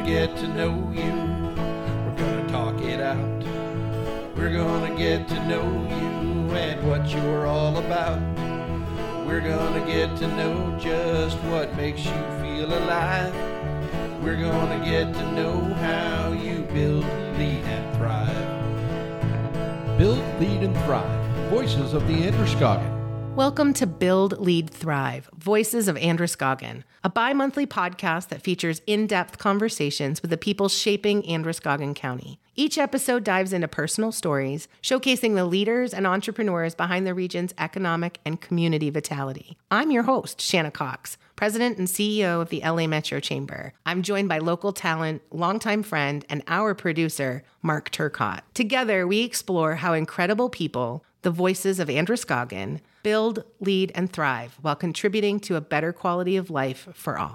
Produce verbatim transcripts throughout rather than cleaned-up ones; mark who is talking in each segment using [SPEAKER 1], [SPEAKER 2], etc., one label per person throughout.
[SPEAKER 1] gonna get to know you. We're gonna talk it out. We're gonna get to know you and what you're all about. We're gonna get to know just what makes you feel alive. We're gonna get to know how you build, lead, and thrive. Build, Lead, and Thrive. Voices of the Androscoggin.
[SPEAKER 2] Welcome to Build, Lead, Thrive, Voices of Androscoggin, a bi-monthly podcast that features in-depth conversations with the people shaping Androscoggin County. Each episode dives into personal stories, showcasing the leaders and entrepreneurs behind the region's economic and community vitality. I'm your host, Shanna Cox, President and C E O of the L A Metro Chamber. I'm joined by local talent, longtime friend, and our producer, Mark Turcott. Together, we explore how incredible people, the voices of Androscoggin, build, lead, and thrive while contributing to a better quality of life for all.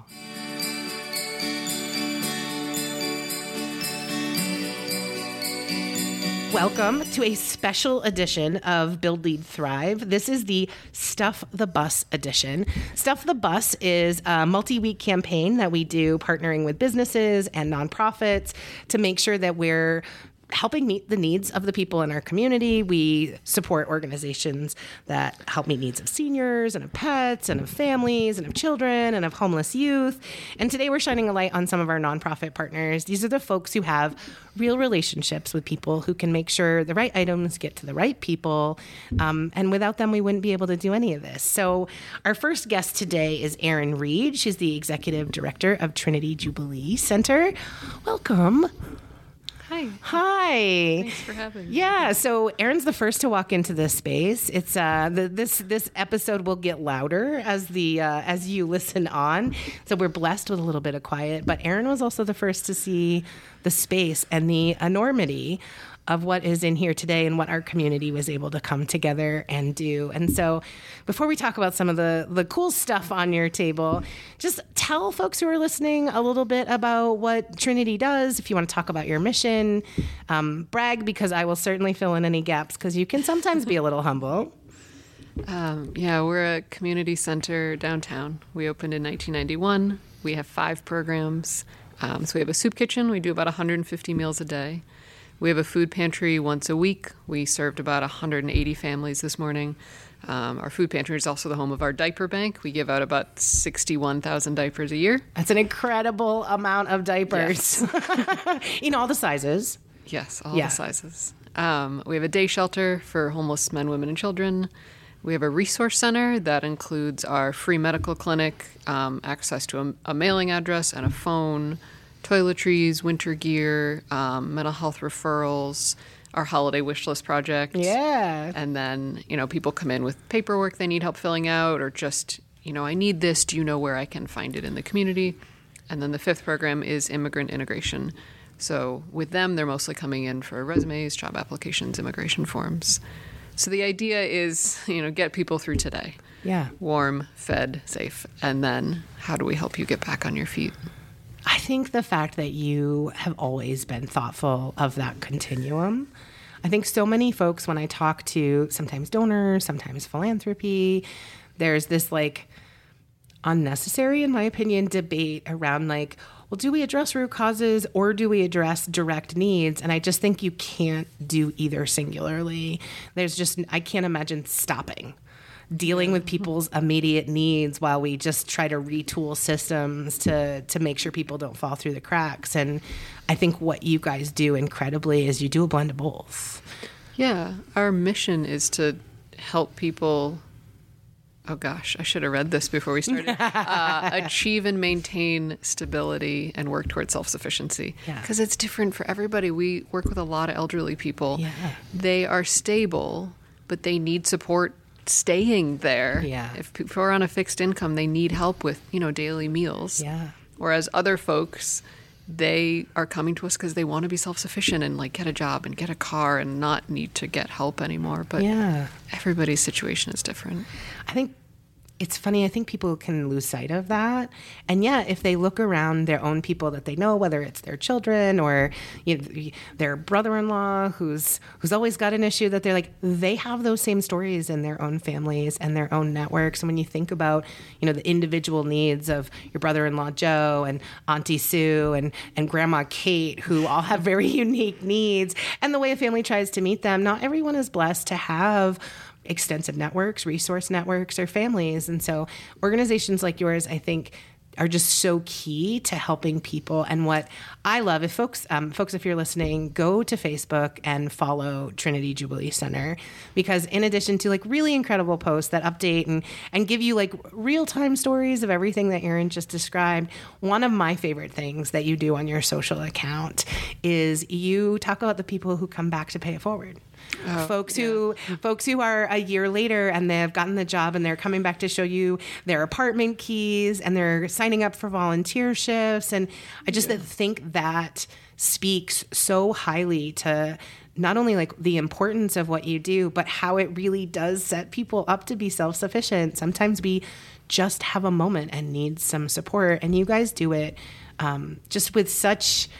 [SPEAKER 2] Welcome to a special edition of Build, Lead, Thrive. This is the Stuff the Bus edition. Stuff the Bus is a multi-week campaign that we do partnering with businesses and nonprofits to make sure that we're helping meet the needs of the people in our community. We support organizations that help meet needs of seniors and of pets and of families and of children and of homeless youth. And today we're shining a light on some of our nonprofit partners. These are the folks who have real relationships with people who can make sure the right items get to the right people. Um, and without them, we wouldn't be able to do any of this. So our first guest today is Erin Reed. She's the Executive Director of Trinity Jubilee Center. Welcome.
[SPEAKER 3] Hi.
[SPEAKER 2] Hi.
[SPEAKER 3] Thanks for having me.
[SPEAKER 2] Yeah, so Erin's the first to walk into this space. It's uh, the, this this episode will get louder as the uh, as you listen on. So we're blessed with a little bit of quiet. But Erin was also the first to see the space and the enormity of what is in here today and what our community was able to come together and do. And so before we talk about some of the, the cool stuff on your table, just tell folks who are listening a little bit about what Trinity does. If you want to talk about your mission, um, brag, because I will certainly fill in any gaps because you can sometimes be a little humble.
[SPEAKER 3] Um, yeah, we're a community center downtown. We opened in nineteen ninety-one. We have five programs. Um, so we have a soup kitchen. We do about one hundred fifty meals a day. We have a food pantry once a week. We served about one hundred eighty families this morning. Um, our food pantry is also the home of our diaper bank. We give out about sixty-one thousand diapers a year.
[SPEAKER 2] That's an incredible amount of diapers.
[SPEAKER 3] Yes.
[SPEAKER 2] In all the sizes.
[SPEAKER 3] Yes, all
[SPEAKER 2] Yeah.
[SPEAKER 3] the sizes. Um, we have a day shelter for homeless men, women, and children. We have a resource center that includes our free medical clinic, um, access to a, a mailing address and a phone, toiletries, winter gear, um, mental health referrals, our holiday wish list project.
[SPEAKER 2] Yeah.
[SPEAKER 3] And then, you know, people come in with paperwork they need help filling out or just, you know, I need this. Do you know where I can find it in the community? And then the fifth program is immigrant integration. So with them, they're mostly coming in for resumes, job applications, immigration forms. So the idea is, you know, get people through today.
[SPEAKER 2] Yeah.
[SPEAKER 3] Warm, fed, safe. And then how do we help you get back on your feet?
[SPEAKER 2] I think the fact that you have always been thoughtful of that continuum. I think so many folks, when I talk to sometimes donors, sometimes philanthropy, there's this like unnecessary, in my opinion, debate around like, well, do we address root causes or do we address direct needs? And I just think you can't do either singularly. There's just, I can't imagine stopping dealing with people's immediate needs while we just try to retool systems to to make sure people don't fall through the cracks. And I think what you guys do incredibly is you do a blend of both.
[SPEAKER 3] Yeah, our mission is to help people, oh gosh, I should have read this before we started, uh, achieve and maintain stability and work towards self-sufficiency.
[SPEAKER 2] Yeah.
[SPEAKER 3] Because it's different for everybody. We work with a lot of elderly people.
[SPEAKER 2] Yeah.
[SPEAKER 3] They are stable, but they need support staying there.
[SPEAKER 2] Yeah.
[SPEAKER 3] If people are on a fixed income, they need help with, you know, daily meals.
[SPEAKER 2] Yeah.
[SPEAKER 3] Whereas other folks, they are coming to us because they want to be self-sufficient and like get a job and get a car and not need to get help anymore. But
[SPEAKER 2] Yeah.
[SPEAKER 3] everybody's situation is different.
[SPEAKER 2] I think it's funny. I think people can lose sight of that. And yeah, if they look around their own people that they know, whether it's their children or you know, their brother-in-law who's who's always got an issue that they're like, they have those same stories in their own families and their own networks. And when you think about, you know, the individual needs of your brother-in-law Joe and Auntie Sue and, and Grandma Kate, who all have very unique needs, and the way a family tries to meet them, not everyone is blessed to have extensive networks, resource networks, or families. And so organizations like yours, I think, are just so key to helping people. And what I love, if folks, um, folks, if you're listening, go to Facebook and follow Trinity Jubilee Center, because in addition to like really incredible posts that update and, and give you like real-time stories of everything that Erin just described, one of my favorite things that you do on your social account is you talk about the people who come back to pay it forward. Oh, folks yeah. who folks who are a year later and they've gotten the job and they're coming back to show you their apartment keys and they're signing up for volunteer shifts. And I just yeah. think that speaks so highly to not only like the importance of what you do, but how it really does set people up to be self-sufficient. Sometimes we just have a moment and need some support, and you guys do it um, just with such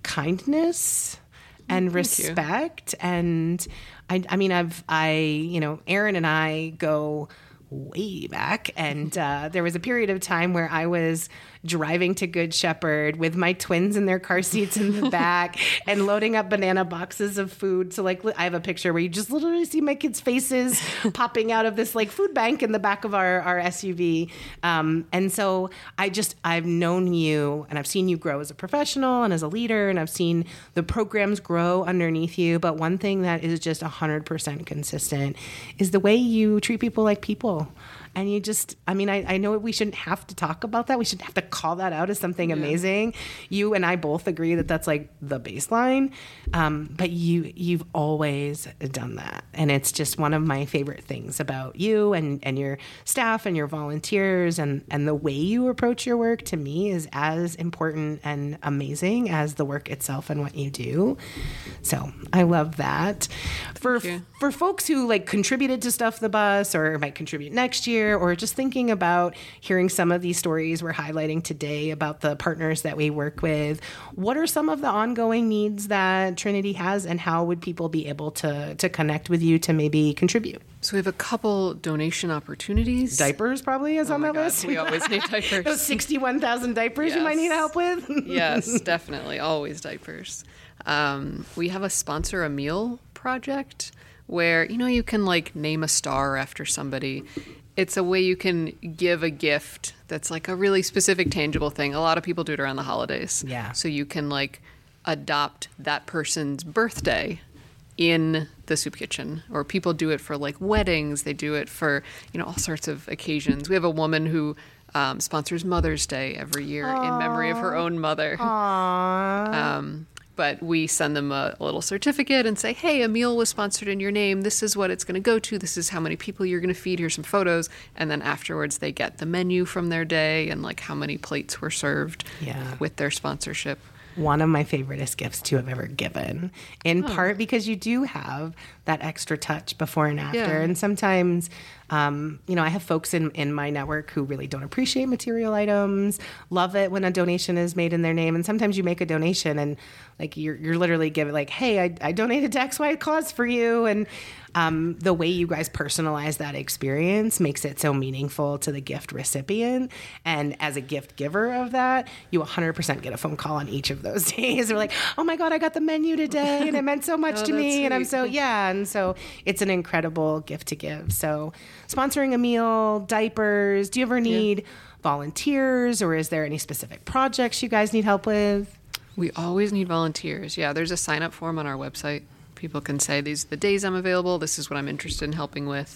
[SPEAKER 2] kindness and Thank respect. You. And I, I mean, I've, I, you know, Erin and I go way back. And uh, there was a period of time where I was driving to Good Shepherd with my twins in their car seats in the back and loading up banana boxes of food. So like, I have a picture where you just literally see my kids' faces popping out of this like food bank in the back of our, our S U V. Um, and so I just, I've known you and I've seen you grow as a professional and as a leader, and I've seen the programs grow underneath you. But one thing that is just one hundred percent consistent is the way you treat people like people. And you just, I mean, I, I know we shouldn't have to talk about that. We shouldn't have to call that out as something yeah. amazing. You and I both agree that that's like the baseline. Um, but you, you've always done that. And it's just one of my favorite things about you and, and your staff and your volunteers, and, and the way you approach your work to me is as important and amazing as the work itself and what you do. So I love that. For, for folks who like contributed to Stuff the Bus or might contribute next year, or just thinking about hearing some of these stories we're highlighting today about the partners that we work with, what are some of the ongoing needs that Trinity has, and how would people be able to, to connect with you to maybe contribute?
[SPEAKER 3] So we have a couple donation opportunities.
[SPEAKER 2] Diapers probably is oh on that God, list.
[SPEAKER 3] We always need diapers.
[SPEAKER 2] Those sixty-one thousand diapers yes. you might need help with.
[SPEAKER 3] Yes, definitely. Always diapers. Um, we have a Sponsor a Meal project where, you know, you can like name a star after somebody. It's a way you can give a gift that's like a really specific, tangible thing. A lot of people do it around the holidays.
[SPEAKER 2] Yeah.
[SPEAKER 3] So you can like adopt that person's birthday in the soup kitchen, or people do it for like weddings. They do it for, you know, all sorts of occasions. We have a woman who um, sponsors Mother's Day every year Aww. in memory of her own mother.
[SPEAKER 2] Aww.
[SPEAKER 3] Um, But we send them a, a little certificate and say, hey, a meal was sponsored in your name. This is what it's going to go to. This is how many people you're going to feed. Here's some photos. And then afterwards, they get the menu from their day and like how many plates were served
[SPEAKER 2] yeah.
[SPEAKER 3] with their sponsorship.
[SPEAKER 2] One of my favoriteest gifts to have ever given, in oh. part because you do have that extra touch before and after.
[SPEAKER 3] Yeah.
[SPEAKER 2] And sometimes, um, you know, I have folks in, in my network who really don't appreciate material items, love it when a donation is made in their name. And sometimes you make a donation and like you're, you're literally giving like, hey, I, I donated to X Y cause for you. And um, the way you guys personalize that experience makes it so meaningful to the gift recipient. And as a gift giver of that, you one hundred percent get a phone call on each of those days. We're like, oh my God, I got the menu today and it meant so much
[SPEAKER 3] oh,
[SPEAKER 2] to me.
[SPEAKER 3] Sweet.
[SPEAKER 2] And I'm so, yeah. And so it's an incredible gift to give. So sponsoring a meal, diapers, do you ever need yeah. volunteers, or is there any specific projects you guys need help with?
[SPEAKER 3] We always need volunteers. Yeah, there's a sign up form on our website. People can say, these are the days I'm available. This is what I'm interested in helping with.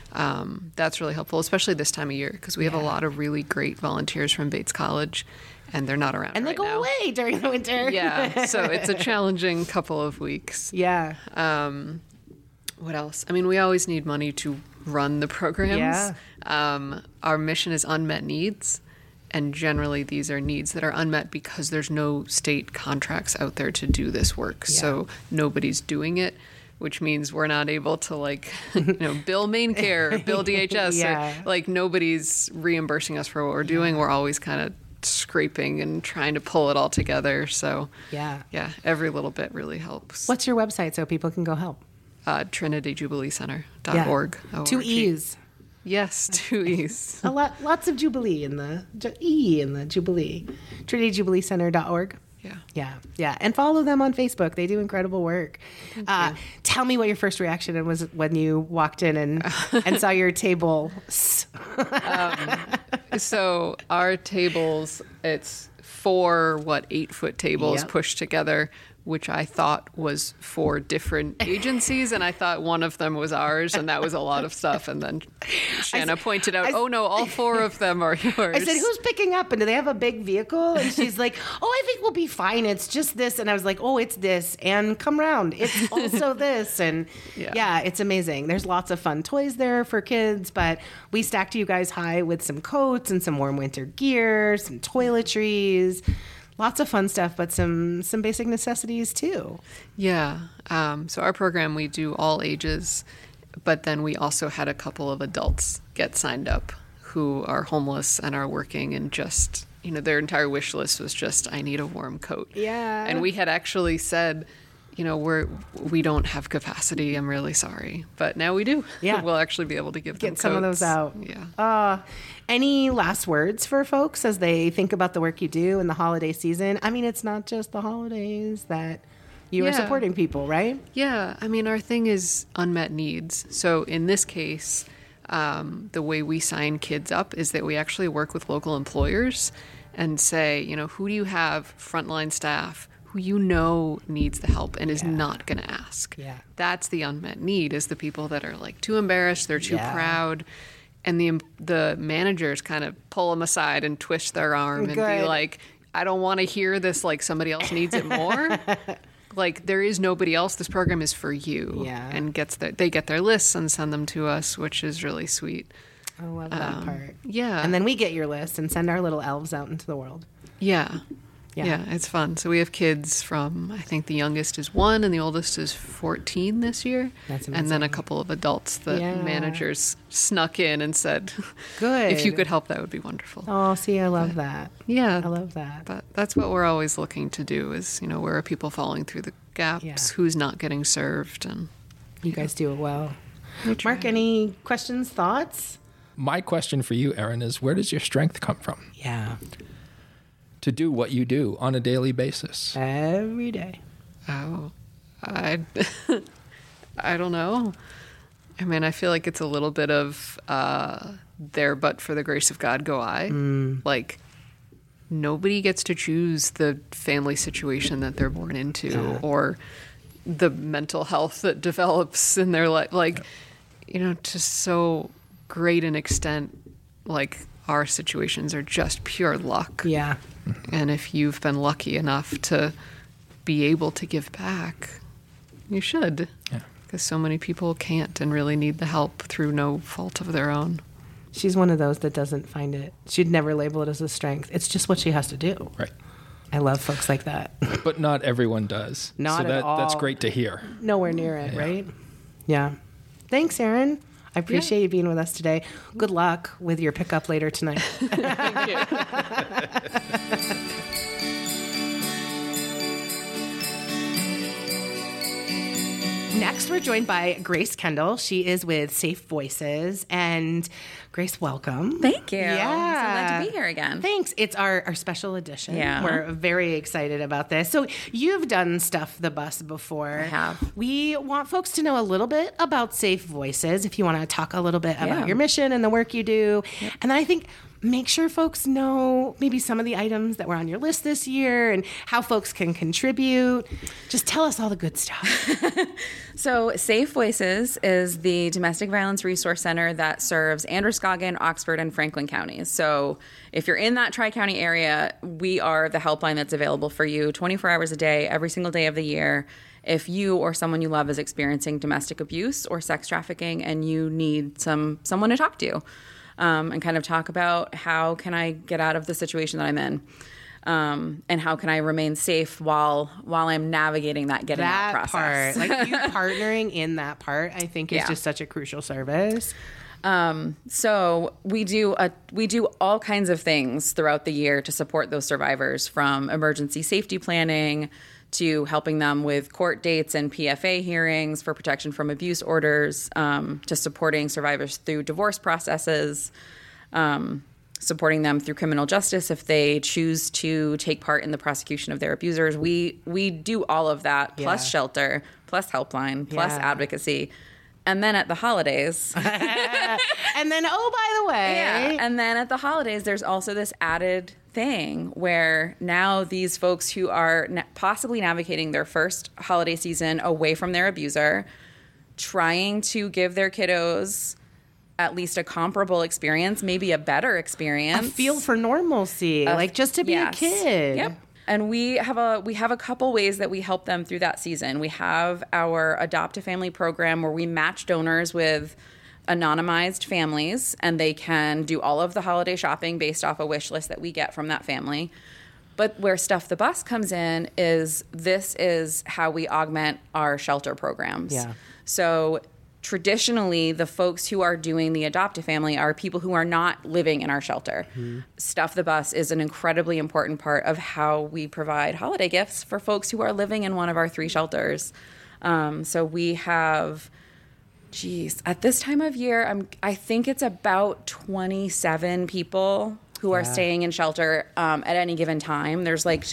[SPEAKER 3] Um, that's really helpful, especially this time of year, because we have
[SPEAKER 2] yeah.
[SPEAKER 3] a lot of really great volunteers from Bates College, and they're not around
[SPEAKER 2] And
[SPEAKER 3] right
[SPEAKER 2] they go
[SPEAKER 3] now.
[SPEAKER 2] away during the winter.
[SPEAKER 3] Yeah, so it's a challenging couple of weeks.
[SPEAKER 2] Yeah.
[SPEAKER 3] Um, what else? I mean, we always need money to run the programs.
[SPEAKER 2] Yeah.
[SPEAKER 3] Um, our mission is unmet needs. And generally, these are needs that are unmet because there's no state contracts out there to do this work.
[SPEAKER 2] Yeah.
[SPEAKER 3] So nobody's doing it. which means we're not able to like, you know, bill main care, or bill D H S,
[SPEAKER 2] Yeah.
[SPEAKER 3] or like nobody's reimbursing us for what we're doing. We're always kind of scraping and trying to pull it all together. So
[SPEAKER 2] Yeah.
[SPEAKER 3] yeah, every little bit really helps.
[SPEAKER 2] What's your website so people can go help?
[SPEAKER 3] Uh, Trinity Jubilee Center dot
[SPEAKER 2] Yeah.
[SPEAKER 3] org.
[SPEAKER 2] Two E's.
[SPEAKER 3] Yes, two E's.
[SPEAKER 2] A lot, lots of Jubilee in the ju- E in the Jubilee. Trinity Jubilee Center dot org.
[SPEAKER 3] Yeah.
[SPEAKER 2] Yeah, yeah, and follow them on Facebook. They do incredible work. Uh, tell me what your first reaction was when you walked in and and saw your table.
[SPEAKER 3] So our tables, it's four, what, eight foot tables
[SPEAKER 2] Yep.
[SPEAKER 3] pushed together, which I thought was four different agencies. And I thought one of them was ours, and that was a lot of stuff. And then Shanna pointed out,
[SPEAKER 2] I-
[SPEAKER 3] oh no, all four of them are yours.
[SPEAKER 2] I said, "Who's picking up? And do they have a big vehicle?" And she's like, "Oh, I think we'll be fine. It's just this." And I was like, "Oh, it's this, and come round. It's also this." And yeah.
[SPEAKER 3] Yeah.
[SPEAKER 2] it's amazing. There's lots of fun toys there for kids, but we stacked you guys high with some coats and some warm winter gear, some toiletries. Lots of fun stuff, but some some basic necessities too.
[SPEAKER 3] Yeah. Um, so our program, we do all ages, but then we also had a couple of adults get signed up who are homeless and are working and just, you know, their entire wish list was just, I need a warm coat.
[SPEAKER 2] Yeah.
[SPEAKER 3] And we had actually said, you know, we're, we don't have capacity. I'm really sorry. But now we do.
[SPEAKER 2] Yeah.
[SPEAKER 3] We'll actually be able to give them
[SPEAKER 2] Get some of those
[SPEAKER 3] coats.
[SPEAKER 2] out.
[SPEAKER 3] Yeah.
[SPEAKER 2] Uh, any last words for folks as they think about the work you do in the holiday season? I mean, it's not just the holidays that you are
[SPEAKER 3] Yeah.
[SPEAKER 2] supporting people, right?
[SPEAKER 3] Yeah, I mean, our thing is unmet needs. So in this case, um, the way we sign kids up is that we actually work with local employers and say, you know, who do you have frontline staff who you know needs the help and is
[SPEAKER 2] Yeah.
[SPEAKER 3] not going to ask?
[SPEAKER 2] Yeah.
[SPEAKER 3] That's the unmet need, is the people that are like too embarrassed, they're too
[SPEAKER 2] Yeah.
[SPEAKER 3] proud. And the the managers kind of pull them aside and twist their arm and
[SPEAKER 2] Good.
[SPEAKER 3] be like, I don't want to hear this, like somebody else needs it more. Like, there is nobody else. This program is for you.
[SPEAKER 2] Yeah.
[SPEAKER 3] And gets their, they get their lists and send them to us, which is really sweet.
[SPEAKER 2] I love that part.
[SPEAKER 3] Yeah.
[SPEAKER 2] And then we get your list and send our little elves out into the world.
[SPEAKER 3] Yeah.
[SPEAKER 2] Yeah.
[SPEAKER 3] Yeah. it's fun. So we have kids from, I think the youngest is one and the oldest is fourteen this year.
[SPEAKER 2] That's
[SPEAKER 3] And then a
[SPEAKER 2] amazing.
[SPEAKER 3] couple of adults that
[SPEAKER 2] Yeah.
[SPEAKER 3] managers snuck in and said,
[SPEAKER 2] Good.
[SPEAKER 3] if you could help, that would be wonderful.
[SPEAKER 2] Oh, see, I love that.
[SPEAKER 3] Yeah.
[SPEAKER 2] I love that.
[SPEAKER 3] But that's what we're always looking to do is, you know, where are people falling through the gaps?
[SPEAKER 2] Yeah.
[SPEAKER 3] Who's not getting served? And
[SPEAKER 2] You guys do it well.
[SPEAKER 3] try.
[SPEAKER 2] Mark, any questions, thoughts?
[SPEAKER 4] My question for you, Erin, is where does your strength come from
[SPEAKER 2] Yeah.
[SPEAKER 4] to do what you do on a daily basis?
[SPEAKER 2] Every day.
[SPEAKER 3] Oh, I, I don't know. I mean, I feel like it's a little bit of uh, there, but for the grace of God go I. Like, nobody gets to choose the family situation that they're born into or the mental health that develops in their life. Like, you know, to so great an extent, like, our situations are just pure luck.
[SPEAKER 2] Yeah.
[SPEAKER 3] And if you've been lucky enough to be able to give back, you should.
[SPEAKER 4] Yeah.
[SPEAKER 3] Because so many people can't and really need the help through no fault of their own.
[SPEAKER 2] She's one of those that doesn't find it. She'd never label it as a strength. It's just what she has to do.
[SPEAKER 4] Right.
[SPEAKER 2] I love folks like that.
[SPEAKER 4] But not everyone does.
[SPEAKER 2] Not
[SPEAKER 4] so
[SPEAKER 2] at
[SPEAKER 4] that, That's
[SPEAKER 2] all.
[SPEAKER 4] great to hear.
[SPEAKER 2] Nowhere near it,
[SPEAKER 4] Yeah.
[SPEAKER 2] right? Yeah. Thanks, Erin. I appreciate you being with us today. Good luck with your pickup later tonight.
[SPEAKER 3] Thank you.
[SPEAKER 2] Next, we're joined by Grace Kendall. She is with Safe Voices. And Grace, welcome.
[SPEAKER 5] Thank you.
[SPEAKER 2] Yeah.
[SPEAKER 5] I'm so glad to be here again.
[SPEAKER 2] Thanks. It's our, our special edition.
[SPEAKER 5] Yeah.
[SPEAKER 2] We're very excited about this. So you've done Stuff the Bus before.
[SPEAKER 5] I have.
[SPEAKER 2] We want folks to know a little bit about Safe Voices, if you want to talk a little bit about
[SPEAKER 5] Yeah.
[SPEAKER 2] your mission and the work you do. And then I think make sure folks know maybe some of the items that were on your list this year and how folks can contribute. Just tell us all the good stuff.
[SPEAKER 5] So, Safe Voices is the domestic violence resource center that serves Androscoggin, Oxford, and Franklin counties. So, if you're in that Tri-County area, we are the helpline that's available for you twenty-four hours a day, every single day of the year. If you or someone you love is experiencing domestic abuse or sex trafficking and you need some someone to talk to um, and kind of talk about how can I get out of the situation that I'm in. Um, and how can I remain safe while while I'm navigating that getting
[SPEAKER 2] That
[SPEAKER 5] out process?
[SPEAKER 2] part, like you partnering in that part, I think is
[SPEAKER 5] Yeah.
[SPEAKER 2] just such a crucial service.
[SPEAKER 5] Um, so we do a, we do all kinds of things throughout the year to support those survivors, from emergency safety planning to helping them with court dates and P F A hearings for protection from abuse orders, um, to supporting survivors through divorce processes, um, supporting them through criminal justice if they choose to take part in the prosecution of their abusers. We we do all of that, plus
[SPEAKER 2] Yeah.
[SPEAKER 5] shelter, plus helpline, plus
[SPEAKER 2] Yeah.
[SPEAKER 5] advocacy. And then at the holidays...
[SPEAKER 2] And then, oh, by the way,
[SPEAKER 5] Yeah. And then at the holidays, there's also this added thing where now these folks who are na- possibly navigating their first holiday season away from their abuser, trying to give their kiddos at least a comparable experience, maybe a better
[SPEAKER 2] a
[SPEAKER 5] experience.
[SPEAKER 2] feel for normalcy, like just to be
[SPEAKER 5] Yes.
[SPEAKER 2] a kid.
[SPEAKER 5] Yep. And we have a we have a couple ways that we help them through that season. We have our Adopt a Family program where we match donors with anonymized families, and they can do all of the holiday shopping based off a wish list that we get from that family. But where Stuff the Bus comes in is this is how we augment our shelter programs.
[SPEAKER 2] Yeah.
[SPEAKER 5] So traditionally, the folks who are doing the Adopt a Family are people who are not living in our shelter. Mm-hmm. Stuff the Bus is an incredibly important part of how we provide holiday gifts for folks who are living in one of our three shelters. Um, so we have, geez, at this time of year, I'm, I think it's about twenty-seven people who are
[SPEAKER 2] Yeah.
[SPEAKER 5] staying in shelter um, at any given time. There's like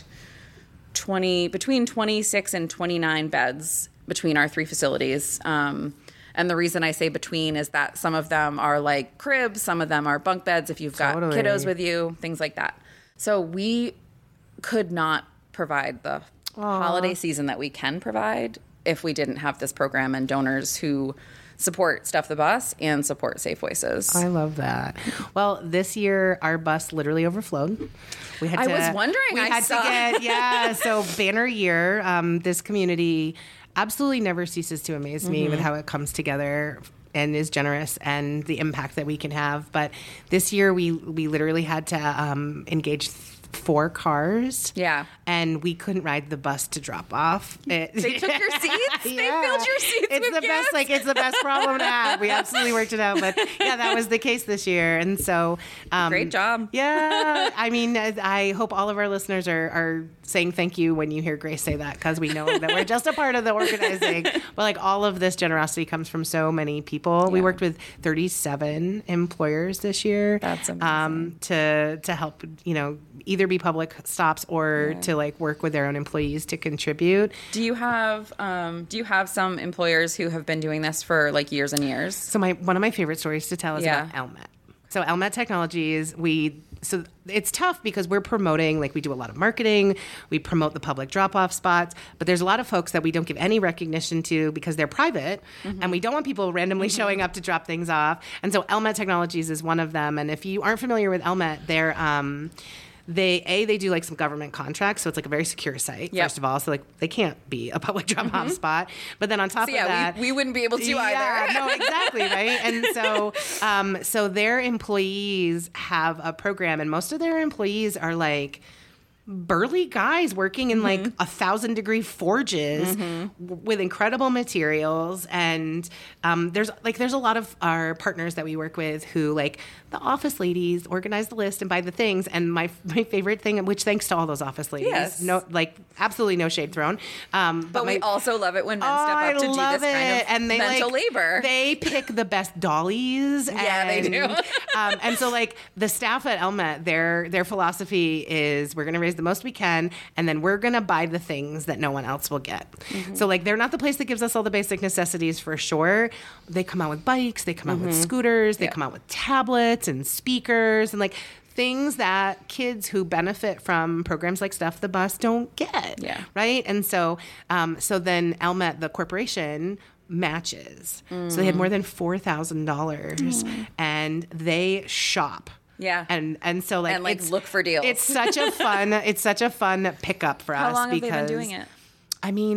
[SPEAKER 5] twenty between twenty-six and twenty-nine beds between our three facilities. Um, and the reason I say between is that some of them are like cribs, some of them are bunk beds if you've got
[SPEAKER 2] Totally.
[SPEAKER 5] kiddos with you, things like that. So we could not provide the holiday season that we can provide if we didn't have this program and donors who support Stuff the Bus and support Safe Voices.
[SPEAKER 2] I love that. Well, this year our bus literally overflowed. We had
[SPEAKER 5] I
[SPEAKER 2] to,
[SPEAKER 5] was wondering,
[SPEAKER 2] We
[SPEAKER 5] I
[SPEAKER 2] had
[SPEAKER 5] saw.
[SPEAKER 2] to get yeah. So banner year. Um, this community absolutely never ceases to amaze me
[SPEAKER 5] Mm-hmm.
[SPEAKER 2] with how it comes together and is generous and the impact that we can have. But this year we we literally had to um, engage four cars.
[SPEAKER 5] Yeah.
[SPEAKER 2] And we couldn't ride the bus to drop off. It,
[SPEAKER 5] They took your seats? They
[SPEAKER 2] Yeah.
[SPEAKER 5] filled your seats
[SPEAKER 2] It's
[SPEAKER 5] with
[SPEAKER 2] the
[SPEAKER 5] gifts?
[SPEAKER 2] best, like it's the best problem to have. We absolutely worked it out, but yeah, that was the case this year, and so um,
[SPEAKER 5] Great job.
[SPEAKER 2] Yeah, I mean, I hope all of our listeners are, are saying thank you when you hear Grace say that, because we know that we're just a part of the organizing. But like all of this generosity comes from so many people. We
[SPEAKER 5] Yeah.
[SPEAKER 2] worked with thirty-seven employers this year.
[SPEAKER 5] That's amazing.
[SPEAKER 2] Um, to to help, you know, either be public stops or to like work with their own employees to contribute.
[SPEAKER 5] Do you have um, do you have some employers who have been doing this for like years and years?
[SPEAKER 2] So my one of my favorite stories to tell is
[SPEAKER 5] Yeah.
[SPEAKER 2] about Elmet. So Elmet Technologies, we so it's tough because we're promoting, like we do a lot of marketing, we promote the public drop-off spots, but there's a lot of folks that we don't give any recognition to because they're private, and we don't want people randomly showing up to drop things off. And so Elmet Technologies is one of them. And if you aren't familiar with Elmet, they're um, They a they do like some government contracts, so it's like a very secure site.
[SPEAKER 5] Yep.
[SPEAKER 2] First of all, so like they can't be a public drop-off spot. But then on top
[SPEAKER 5] So
[SPEAKER 2] of
[SPEAKER 5] yeah,
[SPEAKER 2] that,
[SPEAKER 5] we, we wouldn't be able to
[SPEAKER 2] yeah,
[SPEAKER 5] either.
[SPEAKER 2] no, exactly, right? And so, um, so their employees have a program, and most of their employees are like burly guys working in like a thousand degree forges w- with incredible materials. And um, there's like there's a lot of our partners that we work with who like the office ladies organize the list and buy the things. And my my favorite thing, which thanks to all those office ladies,
[SPEAKER 5] Yes.
[SPEAKER 2] no, like absolutely no shade thrown. Um,
[SPEAKER 5] But we
[SPEAKER 2] my-
[SPEAKER 5] also love it when men
[SPEAKER 2] Oh,
[SPEAKER 5] step up
[SPEAKER 2] I
[SPEAKER 5] to do
[SPEAKER 2] love
[SPEAKER 5] this kind
[SPEAKER 2] it.
[SPEAKER 5] of
[SPEAKER 2] and they,
[SPEAKER 5] mental
[SPEAKER 2] like,
[SPEAKER 5] labor.
[SPEAKER 2] They pick the best dollies.
[SPEAKER 5] Yeah, they
[SPEAKER 2] and,
[SPEAKER 5] do.
[SPEAKER 2] um, and so, like the staff at Elmet, their their philosophy is we're going to raise the most we can, and then we're going to buy the things that no one else will get.
[SPEAKER 5] Mm-hmm.
[SPEAKER 2] So, like, they're not the place that gives us all the basic necessities for sure. They come out with bikes, they come out with scooters, they
[SPEAKER 5] Mm-hmm. Yeah.
[SPEAKER 2] come out with tablets and speakers, and like. Things that kids who benefit from programs like Stuff the Bus don't get,
[SPEAKER 5] Yeah.
[SPEAKER 2] right? And so, um, so then Elmet, the corporation, matches. So they had more than four thousand dollars, and they shop.
[SPEAKER 5] Yeah.
[SPEAKER 2] and and so like
[SPEAKER 5] And, like,
[SPEAKER 2] it's,
[SPEAKER 5] look for deals.
[SPEAKER 2] It's such a fun. It's such a fun pickup for
[SPEAKER 5] How
[SPEAKER 2] us
[SPEAKER 5] long have
[SPEAKER 2] because
[SPEAKER 5] they been doing it?
[SPEAKER 2] I mean,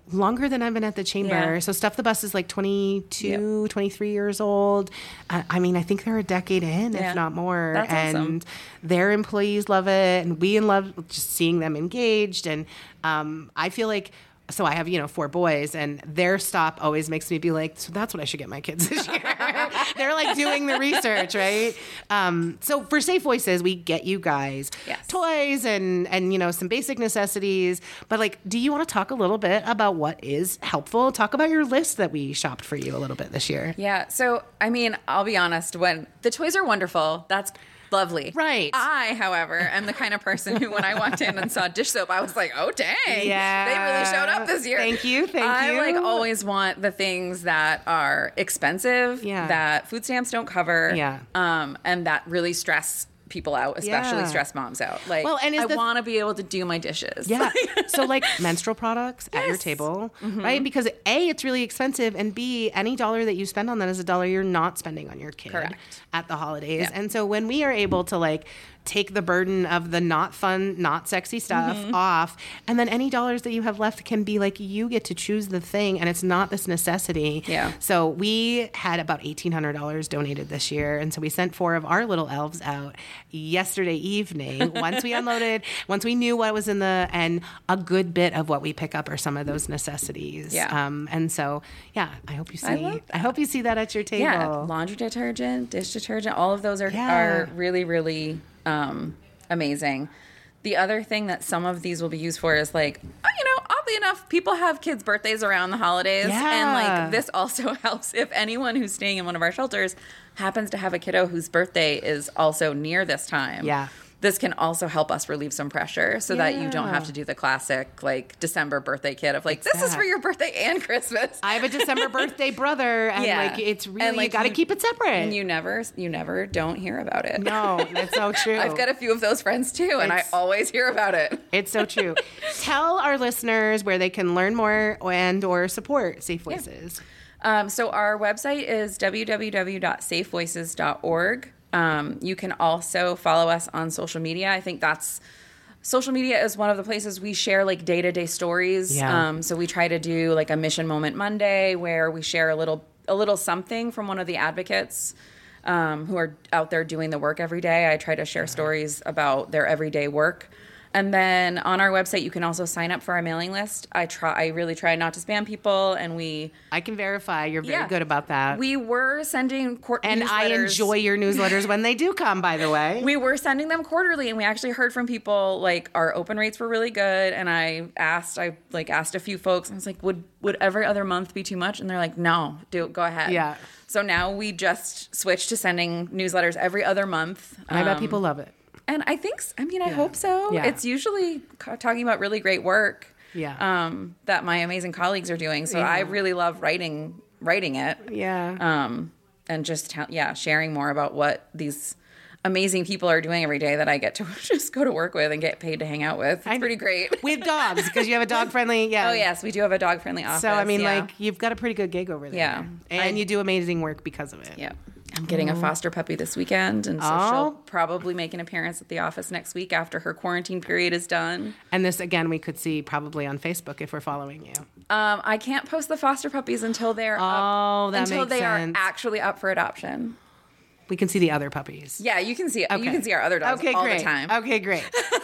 [SPEAKER 2] longer than I've been at the chamber.
[SPEAKER 5] Yeah.
[SPEAKER 2] So Stuff the Bus is like twenty-two, yep. twenty-three years old. Uh, I mean, I think they're a decade in,
[SPEAKER 5] yeah.
[SPEAKER 2] if not more.
[SPEAKER 5] That's
[SPEAKER 2] and
[SPEAKER 5] awesome.
[SPEAKER 2] Their employees love it. And we love just seeing them engaged. And um, I feel like, so I have, you know, four boys, and their stop always makes me be like, so that's what I should get my kids this year. They're like doing the research, right? Um, so for Safe Voices, we get you guys
[SPEAKER 5] yes.
[SPEAKER 2] toys and, and, you know, some basic necessities. But like, do you want to talk a little bit about what is helpful? Talk about your list that we shopped for you a little bit this year.
[SPEAKER 5] Yeah. So, I mean, I'll be honest, when the toys are wonderful, that's lovely.
[SPEAKER 2] Right.
[SPEAKER 5] I, however, am the kind of person who, when I walked in and saw dish soap, I was like, oh, dang.
[SPEAKER 2] Yeah.
[SPEAKER 5] They really showed up this year.
[SPEAKER 2] Thank you. Thank
[SPEAKER 5] I,
[SPEAKER 2] you.
[SPEAKER 5] I, like, always want the things that are expensive,
[SPEAKER 2] Yeah.
[SPEAKER 5] that food stamps don't cover,
[SPEAKER 2] Yeah.
[SPEAKER 5] um, and that really stress people out, especially
[SPEAKER 2] Yeah.
[SPEAKER 5] stress moms out. Like,
[SPEAKER 2] Well, and is
[SPEAKER 5] I
[SPEAKER 2] the-
[SPEAKER 5] want to be able to do my dishes.
[SPEAKER 2] Yeah. So like menstrual products at your
[SPEAKER 5] Yes.
[SPEAKER 2] table, right? Because A, it's really expensive, and B, any dollar that you spend on that is a dollar you're not spending on your kid
[SPEAKER 5] Correct.
[SPEAKER 2] at the holidays.
[SPEAKER 5] Yeah.
[SPEAKER 2] And so when we are able to like take the burden of the not fun, not sexy stuff
[SPEAKER 5] Mm-hmm.
[SPEAKER 2] off, and then any dollars that you have left can be like, you get to choose the thing, and it's not this necessity.
[SPEAKER 5] Yeah.
[SPEAKER 2] So we had about eighteen hundred dollars donated this year, and so we sent four of our little elves out yesterday evening. Once we unloaded, once we knew what was in the, and a good bit of what we pick up are some of those necessities.
[SPEAKER 5] Yeah.
[SPEAKER 2] Um, and so, yeah, I hope you see.
[SPEAKER 5] I
[SPEAKER 2] I,
[SPEAKER 5] love
[SPEAKER 2] hope you see that at your table.
[SPEAKER 5] Yeah, laundry detergent, dish detergent, all of those are
[SPEAKER 2] Yeah.
[SPEAKER 5] are really, really um, amazing. The other thing that some of these will be used for is like, oh, you know, oddly enough, people have kids' birthdays around the holidays.
[SPEAKER 2] Yeah.
[SPEAKER 5] And like this also helps if anyone who's staying in one of our shelters happens to have a kiddo whose birthday is also near this time.
[SPEAKER 2] Yeah.
[SPEAKER 5] This can also help us relieve some pressure so that you don't
[SPEAKER 2] Yeah.
[SPEAKER 5] have to do the classic like December birthday kid of like, this is for
[SPEAKER 2] Exact.
[SPEAKER 5] your birthday and Christmas.
[SPEAKER 2] I have a December birthday brother, and
[SPEAKER 5] Yeah.
[SPEAKER 2] like it's really
[SPEAKER 5] And, like,
[SPEAKER 2] you got to
[SPEAKER 5] you-
[SPEAKER 2] keep it separate.
[SPEAKER 5] And you never, you never don't hear about it.
[SPEAKER 2] no, that's so true.
[SPEAKER 5] I've got a few of those friends too, and I
[SPEAKER 2] It's-
[SPEAKER 5] always hear about it.
[SPEAKER 2] It's so true. Tell our listeners where they can learn more and or support Safe Voices.
[SPEAKER 5] Um, so our website is w w w dot safe voices dot org. Um, you can also follow us on social media. I think that's social media is one of the places we share like day to day stories.
[SPEAKER 2] Yeah.
[SPEAKER 5] Um, so we try to do like a Mission Moment Monday where we share a little a little something from one of the advocates um, who are out there doing the work every day. I try to share stories about their everyday work. And then on our website, you can also sign up for our mailing list. I try, I really try not to spam people, and we
[SPEAKER 2] I can verify you're very
[SPEAKER 5] Yeah.
[SPEAKER 2] good about that.
[SPEAKER 5] we were sending court
[SPEAKER 2] and I
[SPEAKER 5] newsletters.
[SPEAKER 2] enjoy your newsletters when they do come, by the way.
[SPEAKER 5] We were sending them quarterly, and we actually heard from people like our open rates were really good. And I asked, I like asked a few folks, and I was like, would would every other month be too much? And they're like, no, do go ahead.
[SPEAKER 2] Yeah.
[SPEAKER 5] So now we just switched to sending newsletters every other month.
[SPEAKER 2] And I bet
[SPEAKER 5] Um,
[SPEAKER 2] people love it.
[SPEAKER 5] And I think, s- I mean, I hope so.
[SPEAKER 2] Yeah.
[SPEAKER 5] It's usually ca- talking about really great work.
[SPEAKER 2] Yeah.
[SPEAKER 5] Um, that my amazing colleagues are doing. So
[SPEAKER 2] Yeah.
[SPEAKER 5] I really love writing writing it.
[SPEAKER 2] Yeah.
[SPEAKER 5] Um, and just tell, yeah, sharing more about what these amazing people are doing every day that I get to just go to work with and get paid to hang out with. It's
[SPEAKER 2] I-
[SPEAKER 5] pretty great.
[SPEAKER 2] With dogs, because you have a dog friendly. Yeah.
[SPEAKER 5] Oh yes, we do have a dog friendly office.
[SPEAKER 2] So I mean,
[SPEAKER 5] yeah.
[SPEAKER 2] like you've got a pretty good gig over there.
[SPEAKER 5] Yeah.
[SPEAKER 2] And
[SPEAKER 5] I-
[SPEAKER 2] you do amazing work because of it.
[SPEAKER 5] yeah. I'm getting a foster puppy this weekend, and so
[SPEAKER 2] Oh.
[SPEAKER 5] she'll probably make an appearance at the office next week after her quarantine period is done.
[SPEAKER 2] And this again, we could see probably on Facebook if we're following you.
[SPEAKER 5] Um, I can't post the foster puppies until they're
[SPEAKER 2] Oh,
[SPEAKER 5] up,
[SPEAKER 2] that
[SPEAKER 5] until
[SPEAKER 2] makes
[SPEAKER 5] they
[SPEAKER 2] sense.
[SPEAKER 5] are actually up for adoption.
[SPEAKER 2] We can see the other puppies.
[SPEAKER 5] Yeah, you can see
[SPEAKER 2] Okay.
[SPEAKER 5] you can see our other dogs
[SPEAKER 2] okay,
[SPEAKER 5] all
[SPEAKER 2] great.
[SPEAKER 5] the time.
[SPEAKER 2] Okay, great.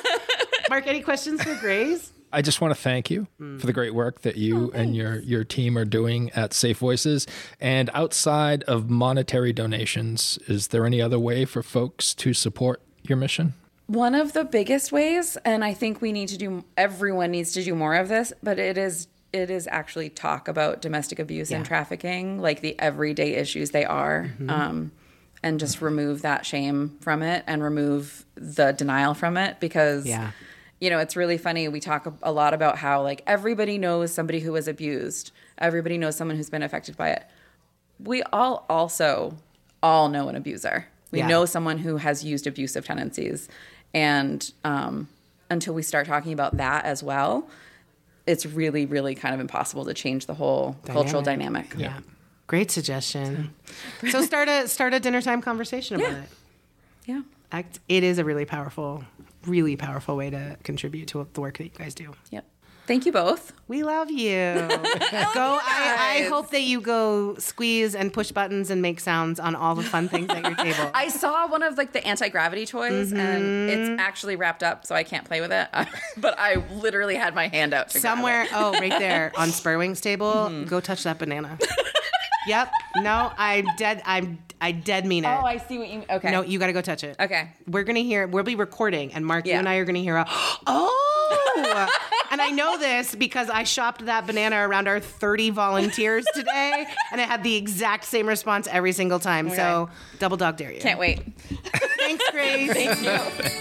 [SPEAKER 2] Mark, any questions for Grace?
[SPEAKER 4] I just want to thank you for the great work that you and your, your team are doing at Safe Voices. And outside of monetary donations, is there any other way for folks to support your mission?
[SPEAKER 5] One of the biggest ways, and I think we need to do, everyone needs to do more of this, but it is it is actually talk about domestic abuse and
[SPEAKER 2] Yeah.
[SPEAKER 5] trafficking, like the everyday issues they are, um, and just remove that shame from it and remove the denial from it because.
[SPEAKER 2] Yeah.
[SPEAKER 5] You know, it's really funny. We talk a lot about how, like, everybody knows somebody who was abused. Everybody knows someone who's been affected by it. We all also all know an abuser. We
[SPEAKER 2] Yeah.
[SPEAKER 5] know someone who has used abusive tendencies. And um, until we start talking about that as well, it's really, really kind of impossible to change the whole cultural dynamic.
[SPEAKER 2] Yeah. Great suggestion. So start a start a dinner time conversation about
[SPEAKER 5] Yeah.
[SPEAKER 2] it.
[SPEAKER 5] Yeah.
[SPEAKER 2] Act, it is a really powerful, really powerful way to contribute to the work that you guys do.
[SPEAKER 5] Yep. Thank you both.
[SPEAKER 2] We love you. Go. I, I hope that you go squeeze and push buttons and make sounds on all the fun things at your table.
[SPEAKER 5] I saw one of like the anti-gravity toys, mm-hmm. and it's actually wrapped up, so I can't play with it. But I literally had my hand out to
[SPEAKER 2] somewhere.
[SPEAKER 5] grab it.
[SPEAKER 2] Oh, right there on Spurwing's table. Mm-hmm. Go touch that banana. Yep. No, I'm dead. I'm. I dead mean it.
[SPEAKER 5] Oh, I see what you mean. Okay.
[SPEAKER 2] No, you got to go touch it.
[SPEAKER 5] Okay.
[SPEAKER 2] We're gonna hear. We'll be recording, and Mark,
[SPEAKER 5] Yeah.
[SPEAKER 2] you and I are gonna hear a. Oh. And I know this because I shopped that banana around our thirty volunteers today, and it had the exact same response every single time.
[SPEAKER 5] Okay.
[SPEAKER 2] So, double dog dare you.
[SPEAKER 5] Can't wait.
[SPEAKER 2] Thanks, Grace.
[SPEAKER 5] Thank you.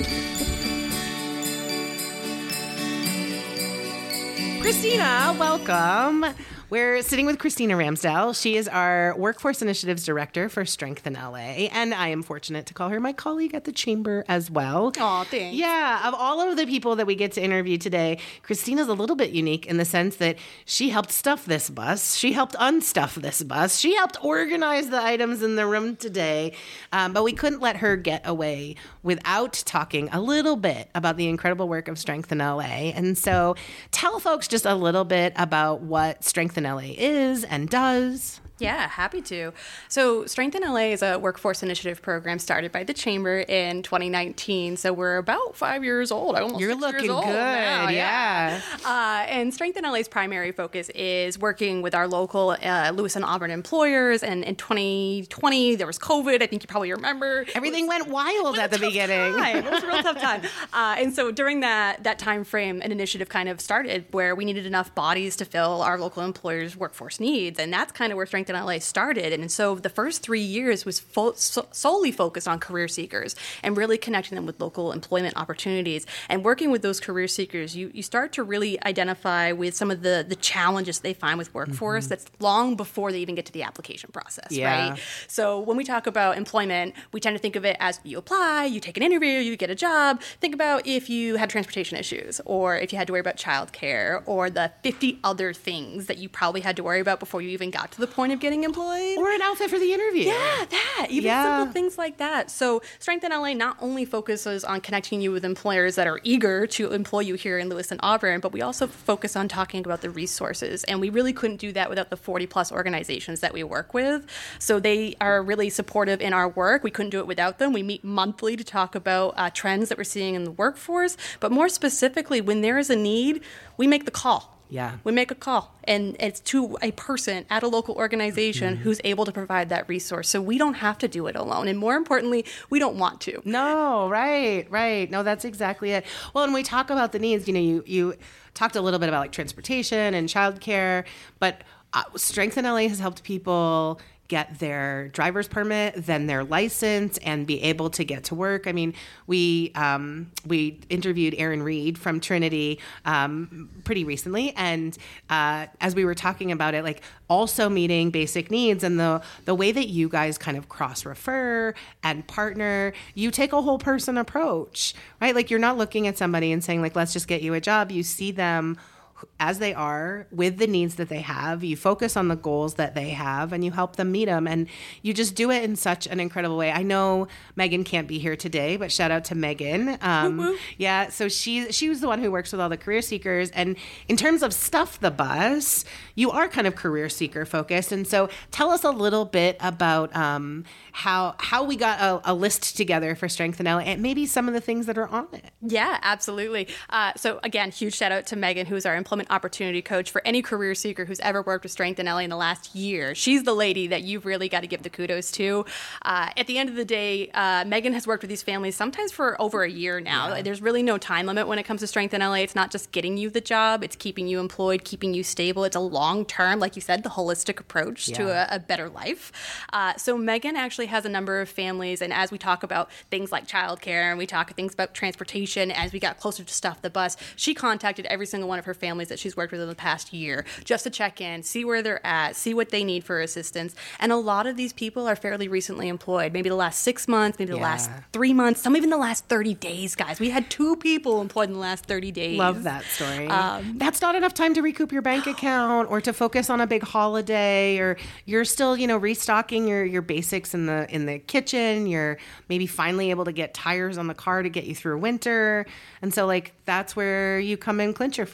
[SPEAKER 2] Christina, welcome. We're sitting with Christina Ramsdell. She is our Workforce Initiatives Director for Strengthen L A, and I am fortunate to call her my colleague at the Chamber as well.
[SPEAKER 6] Aw, thanks.
[SPEAKER 2] Yeah, of all of the people that we get to interview today, Christina's a little bit unique in the sense that she helped stuff this bus. She helped unstuff this bus. She helped organize the items in the room today, um, but we couldn't let her get away without talking a little bit about the incredible work of Strengthen L A. And so tell folks just a little bit about what Strengthen L A is and does.
[SPEAKER 6] Yeah, happy to. So Strengthen L A is a workforce initiative program started by the Chamber in twenty nineteen. So we're about five years old. Almost
[SPEAKER 2] You're
[SPEAKER 6] six
[SPEAKER 2] looking
[SPEAKER 6] years old
[SPEAKER 2] good,
[SPEAKER 6] now,
[SPEAKER 2] yeah.
[SPEAKER 6] Uh, and Strengthen L A's primary focus is working with our local uh, Lewis and Auburn employers. And in twenty twenty, there was COVID. I think you probably remember.
[SPEAKER 2] Everything went wild at the
[SPEAKER 6] tough
[SPEAKER 2] beginning.
[SPEAKER 6] Time. It was a real tough time. Uh, and so during that that time frame, an initiative kind of started where we needed enough bodies to fill our local employers' workforce needs. And that's kind of where Strengthen L A started. And so the first three years was fo- so- solely focused on career seekers and really connecting them with local employment opportunities. And working with those career seekers, you, you start to really identify with some of the, the challenges they find with workforce mm-hmm. that's long before they even get to the application process,
[SPEAKER 2] yeah.
[SPEAKER 6] right? So when we talk about employment, we tend to think of it as you apply, you take an interview, you get a job. Think about if you had transportation issues, or if you had to worry about childcare, or the fifty other things that you probably had to worry about before you even got to the point of getting employed.
[SPEAKER 2] Or an outfit for the interview.
[SPEAKER 6] Yeah, that. Even
[SPEAKER 2] yeah.
[SPEAKER 6] simple things like that. So Strengthen L A not only focuses on connecting you with employers that are eager to employ you here in Lewis and Auburn, but we also focus on talking about the resources. And we really couldn't do that without the forty plus organizations that we work with. So they are really supportive in our work. We couldn't do it without them. We meet monthly to talk about uh, trends that we're seeing in the workforce. But more specifically, when there is a need, we make the call.
[SPEAKER 2] Yeah.
[SPEAKER 6] We make a call, and it's to a person at a local organization mm-hmm. who's able to provide that resource. So we don't have to do it alone. And more importantly, we don't want to.
[SPEAKER 2] No, right, right. No, that's exactly it. Well, when we talk about the needs, you know, you, you talked a little bit about like transportation and childcare, but uh, Strengthen L A has helped people get their driver's permit, then their license, and be able to get to work. I mean, we um, we interviewed Aaron Reed from Trinity um, pretty recently, and uh, as we were talking about it, like also meeting basic needs, and the the way that you guys kind of cross refer and partner, you take a whole person approach, right? Like you're not looking at somebody and saying like, let's just get you a job. You see them as they are with the needs that they have. You focus on the goals that they have and you help them meet them. And you just do it in such an incredible way. I know Megan can't be here today, but shout out to Megan. Um,
[SPEAKER 6] woo-woo.
[SPEAKER 2] Yeah. So she, she was the one who works with all the career seekers. And in terms of Stuff the Bus, you are kind of career seeker focused. And so tell us a little bit about um, how, how we got a, a list together for Strengthen L A and maybe some of the things that are on it.
[SPEAKER 6] Yeah, absolutely. Uh, so again, huge shout out to Megan, who's our employment opportunity coach for any career seeker who's ever worked with Strengthen L A in the last year. She's the lady that you've really got to give the kudos to. Uh, at the end of the day, uh, Megan has worked with these families sometimes for over a year now. Yeah. There's really no time limit when it comes to Strengthen L A. It's not just getting you the job, it's keeping you employed, keeping you stable. It's a long-term, like you said, the holistic approach yeah. to a, a better life. Uh, so Megan actually has a number of families, and as we talk about things like childcare and we talk things about transportation, as we got closer to Stuff the Bus, she contacted every single one of her families that she's worked with in the past year just to check in, see where they're at, see what they need for assistance. And a lot of these people are fairly recently employed, maybe the last six months, maybe the
[SPEAKER 2] yeah.
[SPEAKER 6] last three months, some even the last thirty days, guys. We had two people employed in the last thirty days.
[SPEAKER 2] Love that story.
[SPEAKER 6] Um,
[SPEAKER 2] That's not enough time to recoup your bank account or to focus on a big holiday, or you're still, you know, restocking your, your basics in the in the kitchen. You're maybe finally able to get tires on the car to get you through winter. And so like that's where you come in clincher for these families.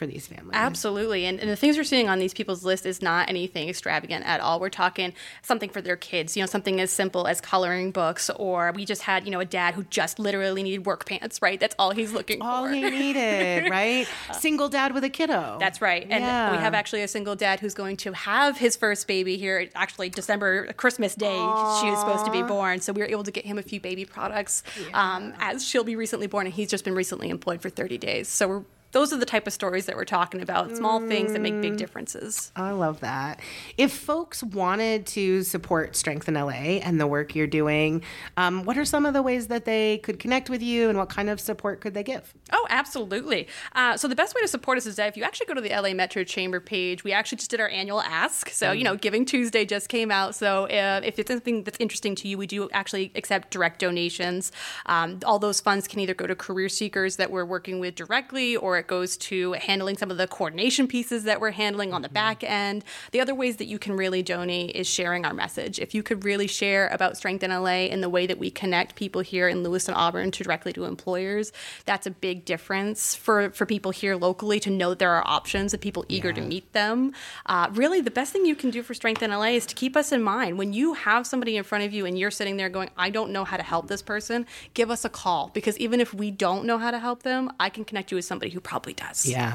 [SPEAKER 2] family.
[SPEAKER 6] Absolutely. And, and the things we're seeing on these people's list is not anything extravagant at all. We're talking something for their kids, you know, something as simple as coloring books, or we just had, you know, a dad who just literally needed work pants, right? That's all he's looking
[SPEAKER 2] all
[SPEAKER 6] for.
[SPEAKER 2] he needed, right? Single dad with a kiddo.
[SPEAKER 6] That's right. And
[SPEAKER 2] Yeah.
[SPEAKER 6] we have actually a single dad who's going to have his first baby here, actually December, Christmas Day, Aww. She was supposed to be born. So we were able to get him a few baby products yeah. um, as she'll be recently born, and he's just been recently employed for thirty days. So we're those are the type of stories that we're talking about, small mm. things that make big differences.
[SPEAKER 2] I love that. If folks wanted to support Strengthen L A and the work you're doing, um, what are some of the ways that they could connect with you, and what kind of support could they give?
[SPEAKER 6] Oh, absolutely. Uh, so the best way to support us is that if you actually go to the L A Metro Chamber page, we actually just did our annual ask. So, mm. you know, Giving Tuesday just came out. So uh, if it's something that's interesting to you, we do actually accept direct donations. Um, all those funds can either go to career seekers that we're working with directly, or it goes to handling some of the coordination pieces that we're handling on the back end. The other ways that you can really donate is sharing our message. If you could really share about Strengthen L A and the way that we connect people here in Lewis and Auburn to directly to employers, that's a big difference for, for people here locally to know that there are options and people eager yeah. to meet them. Uh, really, the best thing you can do for Strengthen L A is to keep us in mind. When you have somebody in front of you and you're sitting there going, I don't know how to help this person, give us a call. Because even if we don't know how to help them, I can connect you with somebody who probably does.
[SPEAKER 2] Yeah.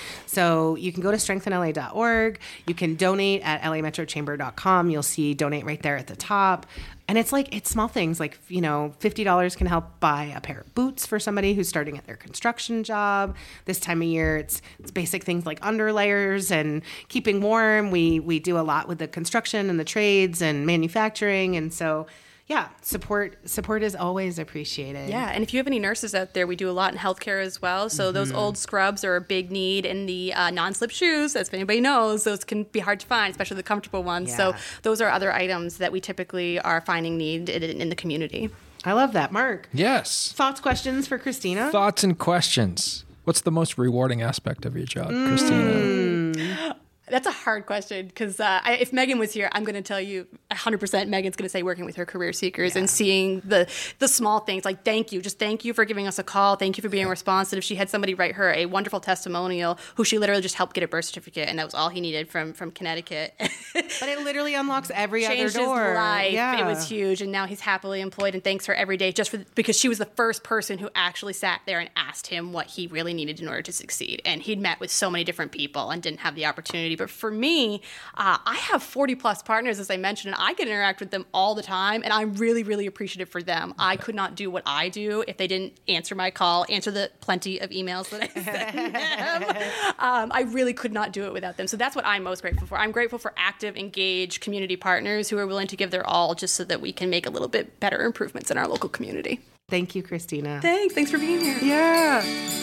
[SPEAKER 2] So you can go to strengthen L A dot org. You can donate at L A metro chamber dot com. You'll see donate right there at the top. And it's like, it's small things like, you know, fifty dollars can help buy a pair of boots for somebody who's starting at their construction job. This time of year, it's it's basic things like underlayers and keeping warm. We we do a lot with the construction and the trades and manufacturing. And so, yeah, support support is always appreciated.
[SPEAKER 6] Yeah, and if you have any nurses out there, we do a lot in healthcare as well. So mm-hmm. those old scrubs are a big need, and the uh, non-slip shoes, as if anybody knows, those can be hard to find, especially the comfortable ones. Yeah. So those are other items that we typically are finding need in, in the community.
[SPEAKER 2] I love that. Mark?
[SPEAKER 4] Yes.
[SPEAKER 2] Thoughts, questions for Christina?
[SPEAKER 4] Thoughts and questions. What's the most rewarding aspect of your job, mm. Christina?
[SPEAKER 6] That's a hard question because uh, if Megan was here, I'm going to tell you one hundred percent Megan's going to say working with her career seekers yeah. and seeing the the small things like thank you. Just thank you for giving us a call. Thank you for being responsive. She had somebody write her a wonderful testimonial who she literally just helped get a birth certificate, and that was all he needed from, from Connecticut.
[SPEAKER 2] But it literally unlocks every
[SPEAKER 6] Changed
[SPEAKER 2] other door.
[SPEAKER 6] His life.
[SPEAKER 2] Yeah.
[SPEAKER 6] It was huge, and now he's happily employed, and thanks her every day just for because she was the first person who actually sat there and asked him what he really needed in order to succeed. And he'd met with so many different people and didn't have the opportunity. But for me, Uh, I have forty plus partners, as I mentioned, and I get to interact with them all the time, and I'm really, really appreciative for them. I could not do what I do if they didn't answer my call, answer the plenty of emails that I send them. Um, I really could not do it without them. So that's what I'm most grateful for. I'm grateful for active, engaged community partners who are willing to give their all just so that we can make a little bit better improvements in our local community.
[SPEAKER 2] Thank you, Christina.
[SPEAKER 6] Thanks. Thanks for being here.
[SPEAKER 2] Yeah.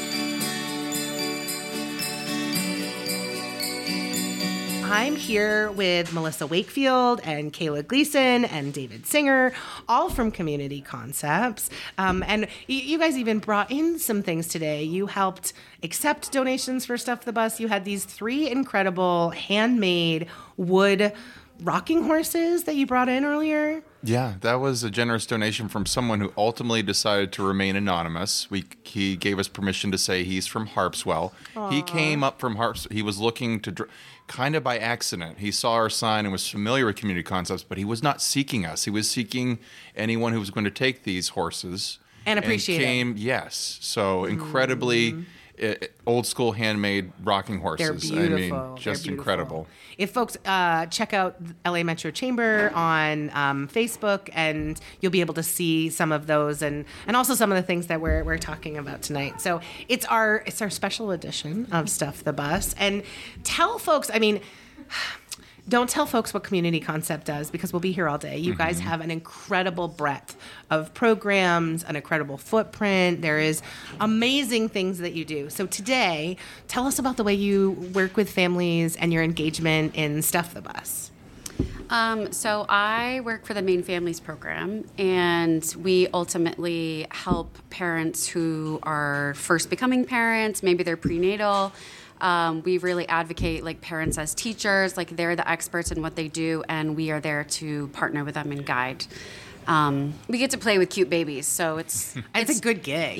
[SPEAKER 2] I'm here with Melissa Wakefield and Kayla Gleason and David Singer, all from Community Concepts. Um, and you, you guys even brought in some things today. You helped accept donations for Stuff the Bus. You had these three incredible handmade wood rocking horses that you brought in earlier.
[SPEAKER 7] Yeah, that was a generous donation from someone who ultimately decided to remain anonymous. We he gave us permission to say he's from Harpswell. Aww. He came up from Harps. He was looking to, dr- kind of by accident. He saw our sign and was familiar with Community Concepts, but he was not seeking us. He was seeking anyone who was going to take these horses
[SPEAKER 2] and appreciate
[SPEAKER 7] and came,
[SPEAKER 2] it.
[SPEAKER 7] Yes, so incredibly. Mm. It, old school handmade rocking horses.
[SPEAKER 2] They're beautiful.
[SPEAKER 7] I mean, just
[SPEAKER 2] They're
[SPEAKER 7] incredible.
[SPEAKER 2] If folks uh, check out L A Metro Chamber on um, Facebook, and you'll be able to see some of those, and, and also some of the things that we're we're talking about tonight. So it's our it's our special edition of Stuff the Bus, and tell folks. I mean. Don't tell folks what Community Concept does because we'll be here all day. You mm-hmm. guys have an incredible breadth of programs, an incredible footprint. There is amazing things that you do. So today, tell us about the way you work with families and your engagement in Stuff the Bus.
[SPEAKER 8] Um, so I work for the Maine Families Program, and we ultimately help parents who are first becoming parents, maybe they're prenatal. Um, we really advocate like parents as teachers, like they're the experts in what they do, and we are there to partner with them and guide. Um, we get to play with cute babies, so it's
[SPEAKER 2] It's a good gig.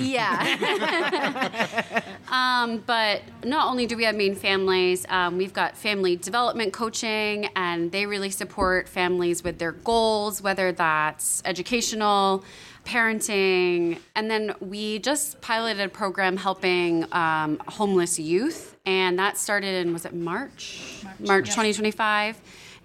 [SPEAKER 8] yeah. um, but not only do we have Maine Families, um, we've got family development coaching, and they really support families with their goals, whether that's educational, parenting, and then we just piloted a program helping um, homeless youth, and that started in, was it March? March, March yes. twenty twenty-five.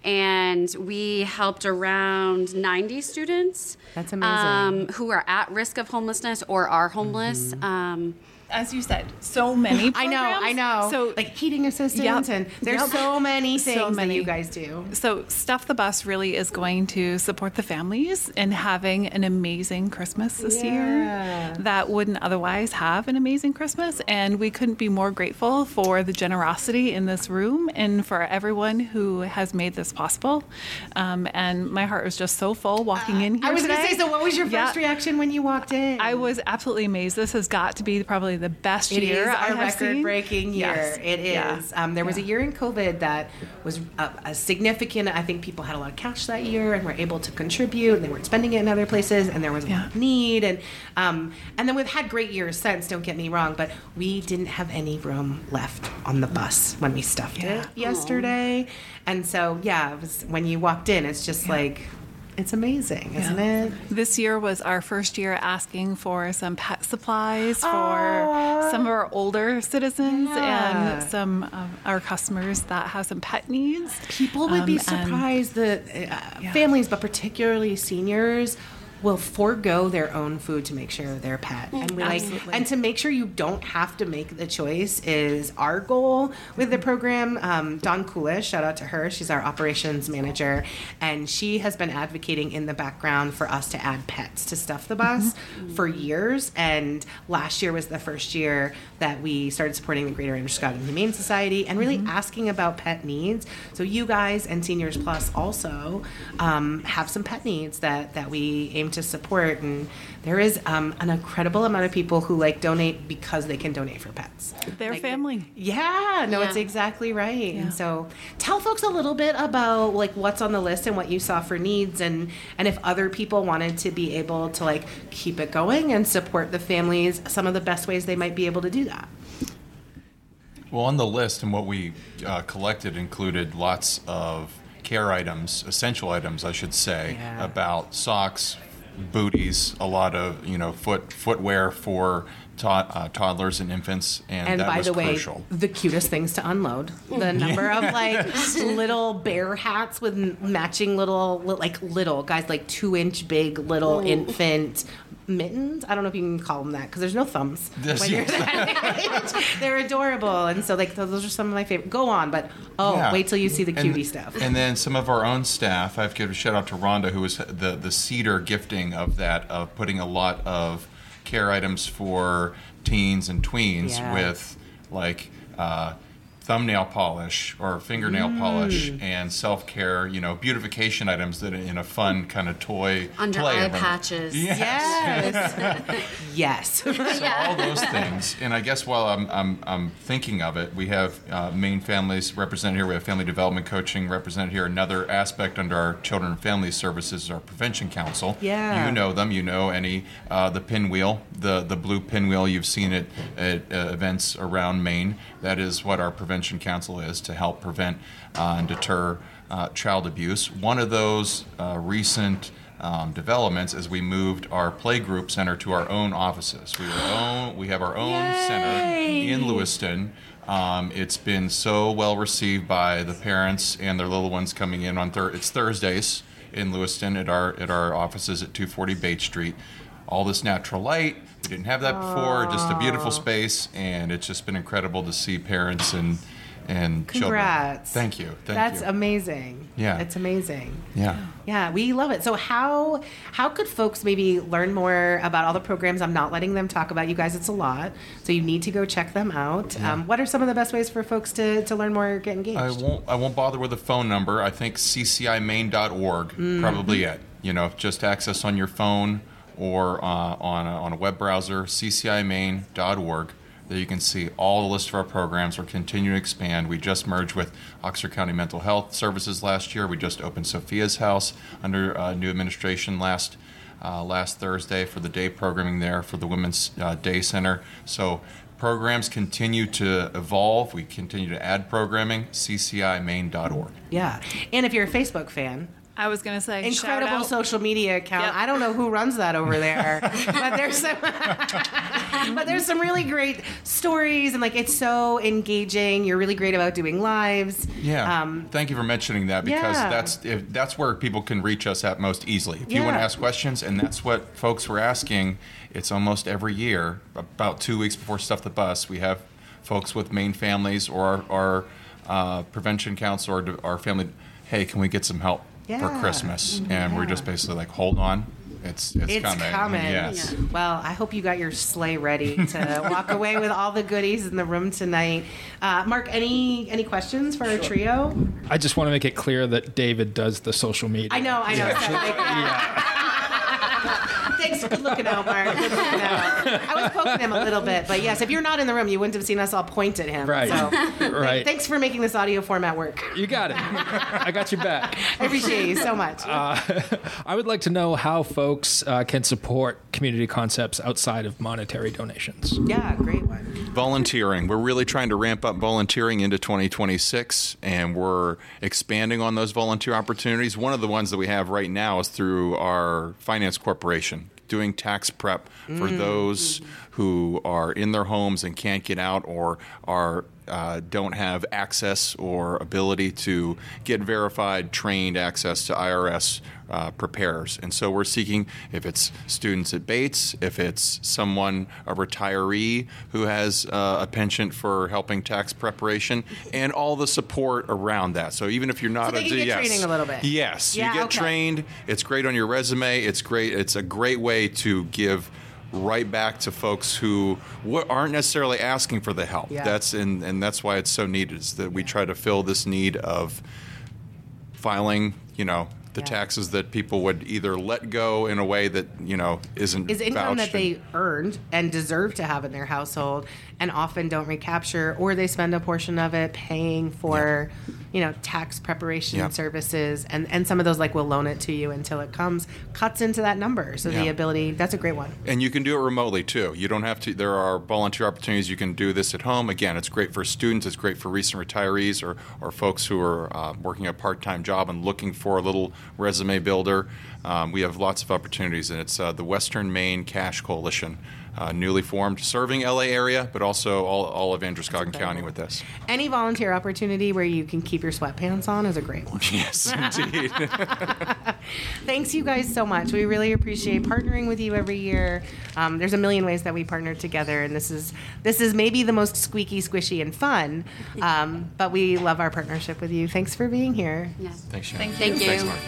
[SPEAKER 8] And we helped around ninety students.
[SPEAKER 2] That's amazing.
[SPEAKER 8] Um, who are at risk of homelessness or are homeless. Mm-hmm. Um,
[SPEAKER 9] As you said, so many programs.
[SPEAKER 2] I know, I know.
[SPEAKER 9] So,
[SPEAKER 2] like heating assistance,
[SPEAKER 9] Yep,
[SPEAKER 2] and there's
[SPEAKER 9] yep.
[SPEAKER 2] so many things
[SPEAKER 9] So many.
[SPEAKER 2] that you guys do.
[SPEAKER 9] So Stuff the Bus really is going to support the families in having an amazing Christmas this
[SPEAKER 2] Yeah.
[SPEAKER 9] year that wouldn't otherwise have an amazing Christmas. And we couldn't be more grateful for the generosity in this room and for everyone who has made this possible. Um, and my heart was just so full walking in here
[SPEAKER 2] I was going to
[SPEAKER 9] today.
[SPEAKER 2] say, so what was your first
[SPEAKER 9] Yeah.
[SPEAKER 2] reaction when you walked in?
[SPEAKER 9] I was absolutely amazed. This has got to be probably the best
[SPEAKER 2] It
[SPEAKER 9] year
[SPEAKER 2] is
[SPEAKER 9] I
[SPEAKER 2] a
[SPEAKER 9] have seen.
[SPEAKER 2] record-breaking year.
[SPEAKER 9] Yes.
[SPEAKER 2] It is.
[SPEAKER 9] Yeah.
[SPEAKER 2] Um, there was
[SPEAKER 9] Yeah.
[SPEAKER 2] a year in COVID that was a, a significant. I think people had a lot of cash that year and were able to contribute, and they weren't spending it in other places, and there was a
[SPEAKER 9] Yeah.
[SPEAKER 2] lot of need. And um, and then we've had great years since. Don't get me wrong, but we didn't have any room left on the bus when we stuffed
[SPEAKER 9] Yeah.
[SPEAKER 2] it yesterday. And so yeah, it was, when you walked in, it's just like. It's amazing, isn't
[SPEAKER 9] Yeah.
[SPEAKER 2] it?
[SPEAKER 9] This year was our first year asking for some pet supplies for
[SPEAKER 2] Aw.
[SPEAKER 9] some of our older citizens
[SPEAKER 2] Yeah.
[SPEAKER 9] and some of our customers that have some pet needs.
[SPEAKER 2] People would be
[SPEAKER 9] Um, and-
[SPEAKER 2] surprised that uh,
[SPEAKER 9] Yeah.
[SPEAKER 2] families, but particularly seniors, will forego their own food to make sure their pet and we like
[SPEAKER 9] Absolutely.
[SPEAKER 2] and to make sure you don't have to make the choice is our goal with the program. um, Dawn Coolish, shout out to her, she's our operations manager, and she has been advocating in the background for us to add pets to Stuff the Bus for years, and last year was the first year that we started supporting the Greater Androscoggin Humane Society and really asking about pet needs. So you guys and Seniors Plus also um, have some pet needs that that we aim to support, and there is um, an incredible amount of people who like donate because they can donate for pets.
[SPEAKER 9] Their
[SPEAKER 2] Like,
[SPEAKER 9] family.
[SPEAKER 2] Yeah, no, it's
[SPEAKER 8] Yeah.
[SPEAKER 2] exactly right.
[SPEAKER 9] Yeah.
[SPEAKER 2] And so tell folks a little bit about like what's on the list and what you saw for needs, and and if other people wanted to be able to like keep it going and support the families, some of the best ways they might be able to do that.
[SPEAKER 7] Well, on the list and what we uh, collected included lots of care items, essential items, I should say,
[SPEAKER 2] Yeah.
[SPEAKER 7] about socks, booties, a lot of you know foot footwear for to- uh, toddlers and infants, and,
[SPEAKER 2] And
[SPEAKER 7] that
[SPEAKER 2] by
[SPEAKER 7] was
[SPEAKER 2] the way,
[SPEAKER 7] crucial.
[SPEAKER 2] the cutest things to unload. The number of like little bear hats with m- matching little, li- like little guys, like two inch big little infant mittens. I don't know if you can call them that because there's no thumbs.
[SPEAKER 7] This-
[SPEAKER 2] when you're that age. They're adorable, and so like those are some of my favorite. Go on, but oh,
[SPEAKER 7] Yeah.
[SPEAKER 2] wait till you see the cutie
[SPEAKER 7] and,
[SPEAKER 2] stuff.
[SPEAKER 7] And then some of our own staff. I have to give a shout out to Rhonda, who was the the cedar gifting of that, of putting a lot of care items for teens and tweens
[SPEAKER 2] Yeah.
[SPEAKER 7] with like uh, thumbnail polish or fingernail
[SPEAKER 2] Mm.
[SPEAKER 7] polish and self care, you know, beautification items that are in a fun kind of toy
[SPEAKER 8] under
[SPEAKER 7] play
[SPEAKER 8] eye
[SPEAKER 7] of them.
[SPEAKER 8] patches.
[SPEAKER 2] Yes, yes.
[SPEAKER 7] So all those things, and I guess while I'm I'm, I'm thinking of it, we have uh, Maine Families represented here. We have Family Development Coaching represented here. Another aspect under our Children and Family Services is our Prevention Council.
[SPEAKER 2] Yeah.
[SPEAKER 7] You know them. You know any uh, the pinwheel, the the blue pinwheel. You've seen it at uh, events around Maine. That is what our Prevention Council is, to help prevent uh, and deter uh, child abuse. One of those uh, recent Um, developments as we moved our playgroup center to our own offices. We were own, we have our own
[SPEAKER 2] Yay!
[SPEAKER 7] center in Lewiston. Um, it's been so well received by the parents and their little ones coming in on thir- it's Thursdays in Lewiston at our at our offices at two forty Bates Street. All this natural light. We didn't have that before. Just a beautiful space, and it's just been incredible to see parents and and children.
[SPEAKER 2] Congrats.
[SPEAKER 7] Thank you. Thank
[SPEAKER 2] That's
[SPEAKER 7] you.
[SPEAKER 2] amazing.
[SPEAKER 7] Yeah.
[SPEAKER 2] It's amazing.
[SPEAKER 7] Yeah.
[SPEAKER 2] Yeah, we love it. So how how could folks maybe learn more about all the programs? I'm not letting them talk about, you guys. It's a lot, so you need to go check them out. Um, what are some of the best ways for folks to, to learn more or get engaged?
[SPEAKER 7] I won't. I won't bother with a phone number. I think c c i maine dot org
[SPEAKER 2] Mm-hmm.
[SPEAKER 7] probably it. You know, just access on your phone or uh, on a, on a web browser. c c i maine dot org. There you can see all the list of our programs. We're continuing to expand. We just merged with Oxford County Mental Health Services last year. We just opened Sophia's House under uh, new administration last uh, last Thursday for the day programming there for the Women's uh, Day Center. So programs continue to evolve. We continue to add programming. C C I Maine dot org.
[SPEAKER 2] Yeah. And if you're a Facebook fan,
[SPEAKER 9] I was going to say,
[SPEAKER 2] incredible
[SPEAKER 9] shout out.
[SPEAKER 2] social media account.
[SPEAKER 9] Yep.
[SPEAKER 2] I don't know who runs that over there, but there's some, but there's some really great stories, and like it's so engaging. You're really great about doing lives.
[SPEAKER 7] Yeah.
[SPEAKER 2] Um,
[SPEAKER 7] Thank you for mentioning that, because
[SPEAKER 2] yeah.
[SPEAKER 7] that's if, that's where people can reach us at most easily. If you
[SPEAKER 2] Yeah.
[SPEAKER 7] want to ask questions, and that's what folks were asking. It's almost every year, about two weeks before Stuff the Bus, we have folks with Maine Families or our, our uh, prevention council or our family. Hey, can we get some help?
[SPEAKER 2] Yeah.
[SPEAKER 7] For Christmas, and we're just basically like, hold on, it's it's,
[SPEAKER 2] It's
[SPEAKER 7] coming.
[SPEAKER 2] coming.
[SPEAKER 7] Yes.
[SPEAKER 2] Well, I hope you got your sleigh ready to walk away with all the goodies in the room tonight. Uh, Mark, any any questions for our trio?
[SPEAKER 4] I just want to make it clear that David does the social media.
[SPEAKER 2] I know, I know. So, like,
[SPEAKER 4] Yeah.
[SPEAKER 2] Thanks. Good looking out, Mark. Good looking out. I was poking him a little bit, but yes, if you're not in the room, you wouldn't have seen us all point at him.
[SPEAKER 4] Right.
[SPEAKER 2] So,
[SPEAKER 4] Right.
[SPEAKER 2] Thanks for making this audio format work.
[SPEAKER 4] You got it. I got your back.
[SPEAKER 2] I appreciate you so much.
[SPEAKER 4] Uh, I would like to know how folks uh, can support community concepts outside of monetary donations.
[SPEAKER 2] Yeah, great one.
[SPEAKER 7] Volunteering. We're really trying to ramp up volunteering into twenty twenty-six, and we're expanding on those volunteer opportunities. One of the ones that we have right now is through our finance corporation, doing tax prep for
[SPEAKER 2] Mm.
[SPEAKER 7] those who are in their homes and can't get out, or are uh, don't have access or ability to get verified, trained access to I R S uh, preparers. And so we're seeking, if it's students at Bates, if it's someone, a retiree who has uh, a penchant for helping tax preparation, and all the support around that. So even if you're not
[SPEAKER 2] So they
[SPEAKER 7] a
[SPEAKER 2] can get
[SPEAKER 7] yes,
[SPEAKER 2] training a little bit.
[SPEAKER 7] Yes,
[SPEAKER 2] Yeah,
[SPEAKER 7] you get
[SPEAKER 2] okay.
[SPEAKER 7] trained. It's great on your resume. It's great. It's a great way to give right back to folks who w- aren't necessarily asking for the help.
[SPEAKER 2] Yeah.
[SPEAKER 7] That's and and that's why it's so needed. Is that we try to fill this need of filing, you know, the
[SPEAKER 2] Yeah.
[SPEAKER 7] taxes that people would either let go in a way that, you know, isn't
[SPEAKER 2] Is income
[SPEAKER 7] vouched
[SPEAKER 2] that
[SPEAKER 7] and-
[SPEAKER 2] they earned and deserve to have in their household and often don't recapture, or they spend a portion of it paying for, you know, tax preparation
[SPEAKER 7] Yeah.
[SPEAKER 2] services, and, and some of those like will loan it to you until it comes, cuts into that number. So the
[SPEAKER 7] Yeah.
[SPEAKER 2] ability, that's a great one.
[SPEAKER 7] And you can do it remotely too. You don't have to. There are volunteer opportunities. You can do this at home. Again, it's great for students. It's great for recent retirees or, or folks who are uh, working a part-time job and looking for a little resume builder. Um, we have lots of opportunities, and it's uh, the Western Maine Cash Coalition, uh, newly formed, serving L A area, but also all, all of Androscoggin County with this.
[SPEAKER 2] Any volunteer opportunity where you can keep your sweatpants on is a great one.
[SPEAKER 7] Yes, indeed.
[SPEAKER 2] Thanks, you guys, so much. We really appreciate partnering with you every year. Um, there's a million ways that we partner together, and this is this is maybe the most squeaky, squishy, and fun. Um, but we love our partnership with you. Thanks for being here.
[SPEAKER 8] Yeah.
[SPEAKER 7] Thanks, Shannon.
[SPEAKER 8] Thank you.
[SPEAKER 7] Thanks, Mark.